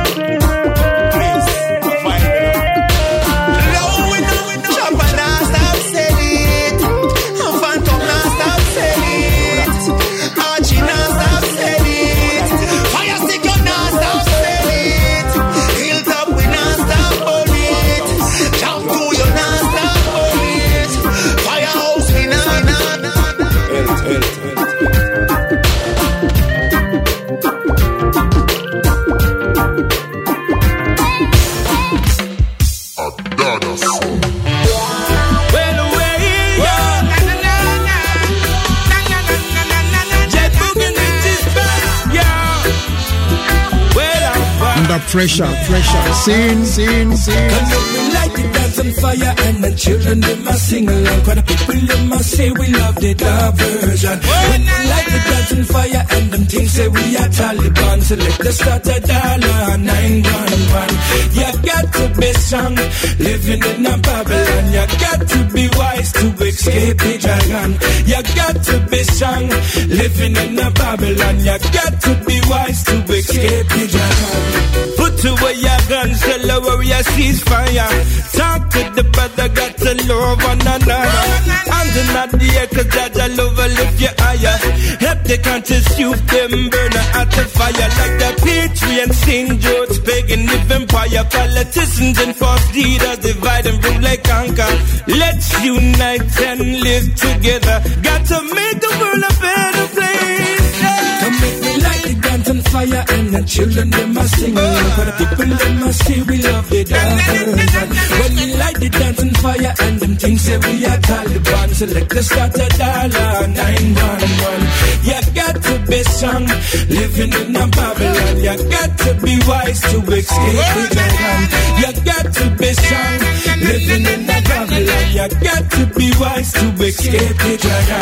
Pressure, pressure, sin, sin, sin. Cause we like it, dance on fire, and the children they must sing along. Cause the people they must say we love the dub version. When we like it, dance on fire, and them things say we are Taliban. So let us start a dollar nine one one. You got to be strong, living in a Babylon. You got to be wise to escape the dragon. You got to be strong, living in a Babylon. You got to be wise to escape the dragon. Put away your guns, tell her where you ceasefire. Talk to the brother, got to love one another. And do not the air, cause Judge I love will lift you higher. Help the conscious youth, them burn at the fire. Like the Patriot, Saint George, pagan, live empire. Politicians and false leaders divide and rule like conquer. Let's unite and live together. Got to make the world a better place. Come make me like the dance on fire, and the children they must sing along. For the people they must say we love the dance. When we light the dance on fire, and them things say we are Taliban. So let us start a dollar nine one one. You got to be strong, living in a Babylon. You got to be wise to escape the dragon. You got to be strong, living in a Babylon. You got to be wise to escape the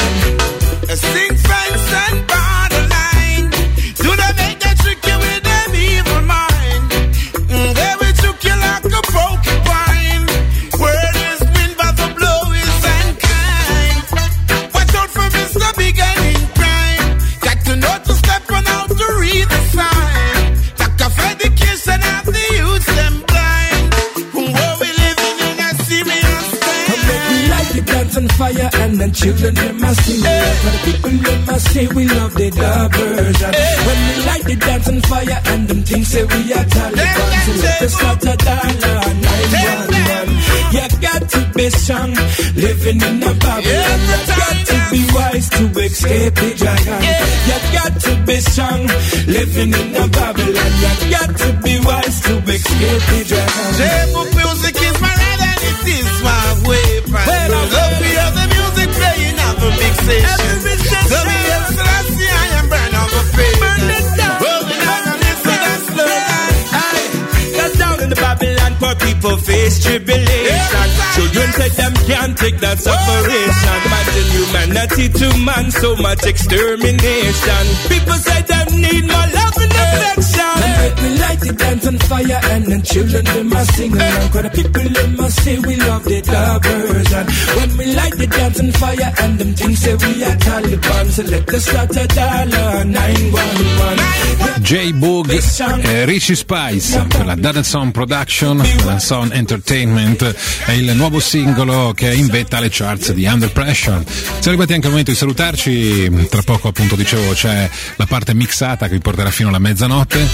dragon. Sing friends and borderline. Do not make that trick you with them evil mind. Mm, they will choke you like a broken wine. Word is wind, but the blow is unkind. Watch out for Mister Big and in crime. Got to know to step on out to read the sign. Lack of education of the youth them blind. Where we living in a serious time. Come make me like the dance on fire, and the children they must sing along. For the people they must say we love the dub version. When we light the dance on fire, and them things say we are Taliban. So let us start a dollar nine one one. You got to be strong, living in a Babylon. You got to be wise to escape the dragon. You got to be strong, living in a Babylon. You got to be wise to escape the dragon. J-Book music is my ride and it is my weapon. Well, I love to hear the music playing on the big station. So me and Selassie, I am burn over faith. Burn it down. Well, we not gonna listen to that slogan. Aye, cause down in the Babylon, poor people face tribulation. Children say them can't take that separation. Imagine humanity to man, so much extermination. People say them need more love and affection. Come make me light the dance on fire, and the children they must sing along. Cause the people they must say we love the dub version. When we light the dance on fire, and them things say we are Taliban. So let us start a dollar nine one one. J-Boog e Richie Spice per la Dadason Production, Dadason Entertainment, è il nuovo singolo che è in vetta alle charts di Under Pressure. Siamo arrivati anche al momento di salutarci, tra poco appunto dicevo c'è la parte mixata che vi porterà fino alla mezzanotte.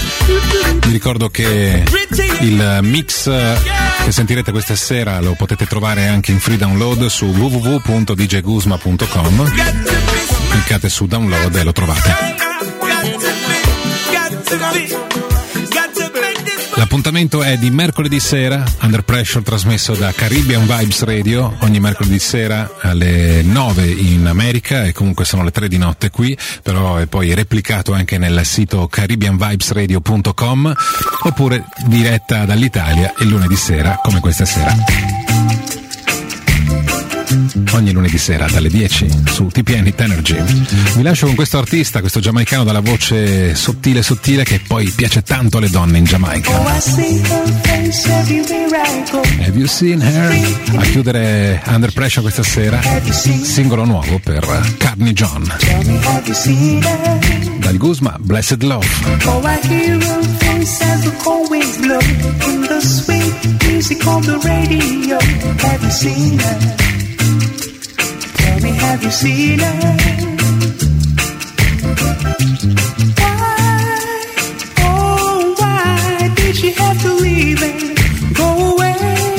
Vi ricordo che il mix che sentirete questa sera lo potete trovare anche in free download su w w w punto d j guzma punto com. Cliccate su download e lo trovate. L'appuntamento è di mercoledì sera, Under Pressure trasmesso da Caribbean Vibes Radio, ogni mercoledì sera alle nove in America e comunque sono le tre di notte qui, però è poi replicato anche nel sito caribbean vibes radio punto com oppure diretta dall'Italia il lunedì sera come questa sera. ogni lunedì sera dalle dieci su T P N Hit Energy. Vi lascio con questo artista, questo giamaicano dalla voce sottile sottile che poi piace tanto alle donne in Giamaica. Have you seen her? A chiudere Under Pressure questa sera, singolo nuovo per Carney John. Dal Guzma, Blessed Love. Oh, I hear a voice as the cold winds blow in the sweet music on the radio. Have you seen her? Tell me, have you seen her? Why, oh, why did she have to leave and go away?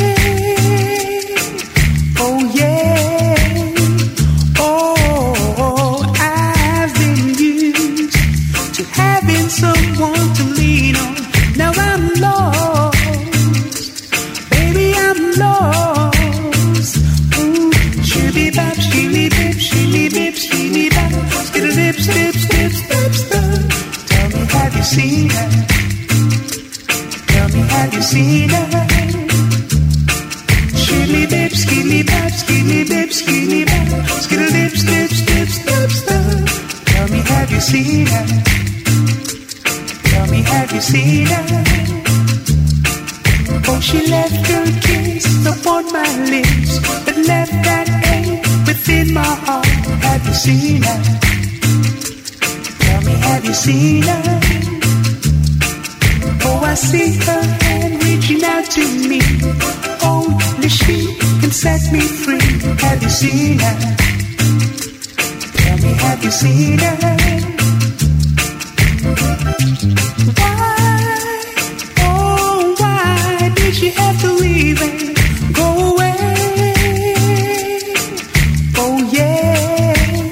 Oh, yeah. Oh, I've been used to having someone to lean on. Now I'm lost, baby, I'm lost. Ooh, shilly bop, shilly bip, shilly bip, shilly bop, skittle dip, stip, stip, stip, stip. Tell me, have you seen her? Tell me, have you seen her? Shilly bip, skilly bop, skilly bip, skilly bop, skittle dip, stip, stip, stip, stip. Tell me, have you seen her? Tell me, have you seen her? Oh, she left her kiss upon my lips, but left that ache within my heart. Have you seen her? Tell me, have you seen her? Oh, I see her hand reaching out to me. Only she can set me free. Have you seen her? Tell me, have you seen her? Why, oh, why did she have to leave and go away? Oh, yeah.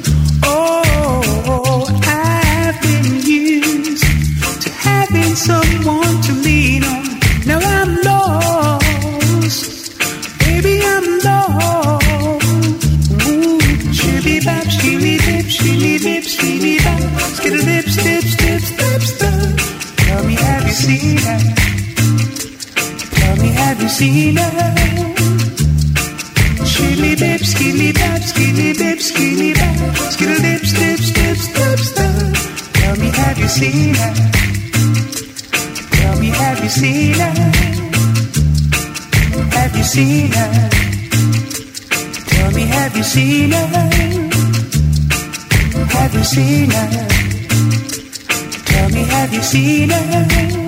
Oh, I've been used to having someone to lean on. Now I'm lost, baby, I'm lost. Ooh, shilly bop, shilly dip, shilly dip, shilly bop, skittle dip, stip, stip, stip, stip. Tell me, have you seen her? Tell me, have you seen her? Shilly dip, skilly bop, skilly dip, skilly bop, skittle dip, stip, stip, stip, stip. Tell me, have you seen her? Tell me, have you seen her? Have you seen her? Tell me, have you seen her? Have you seen her? Tell me, have you seen her?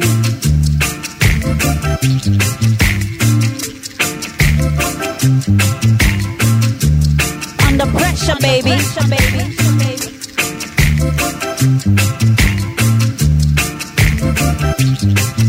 Under pressure, baby. Under pressure, baby. Under pressure, baby.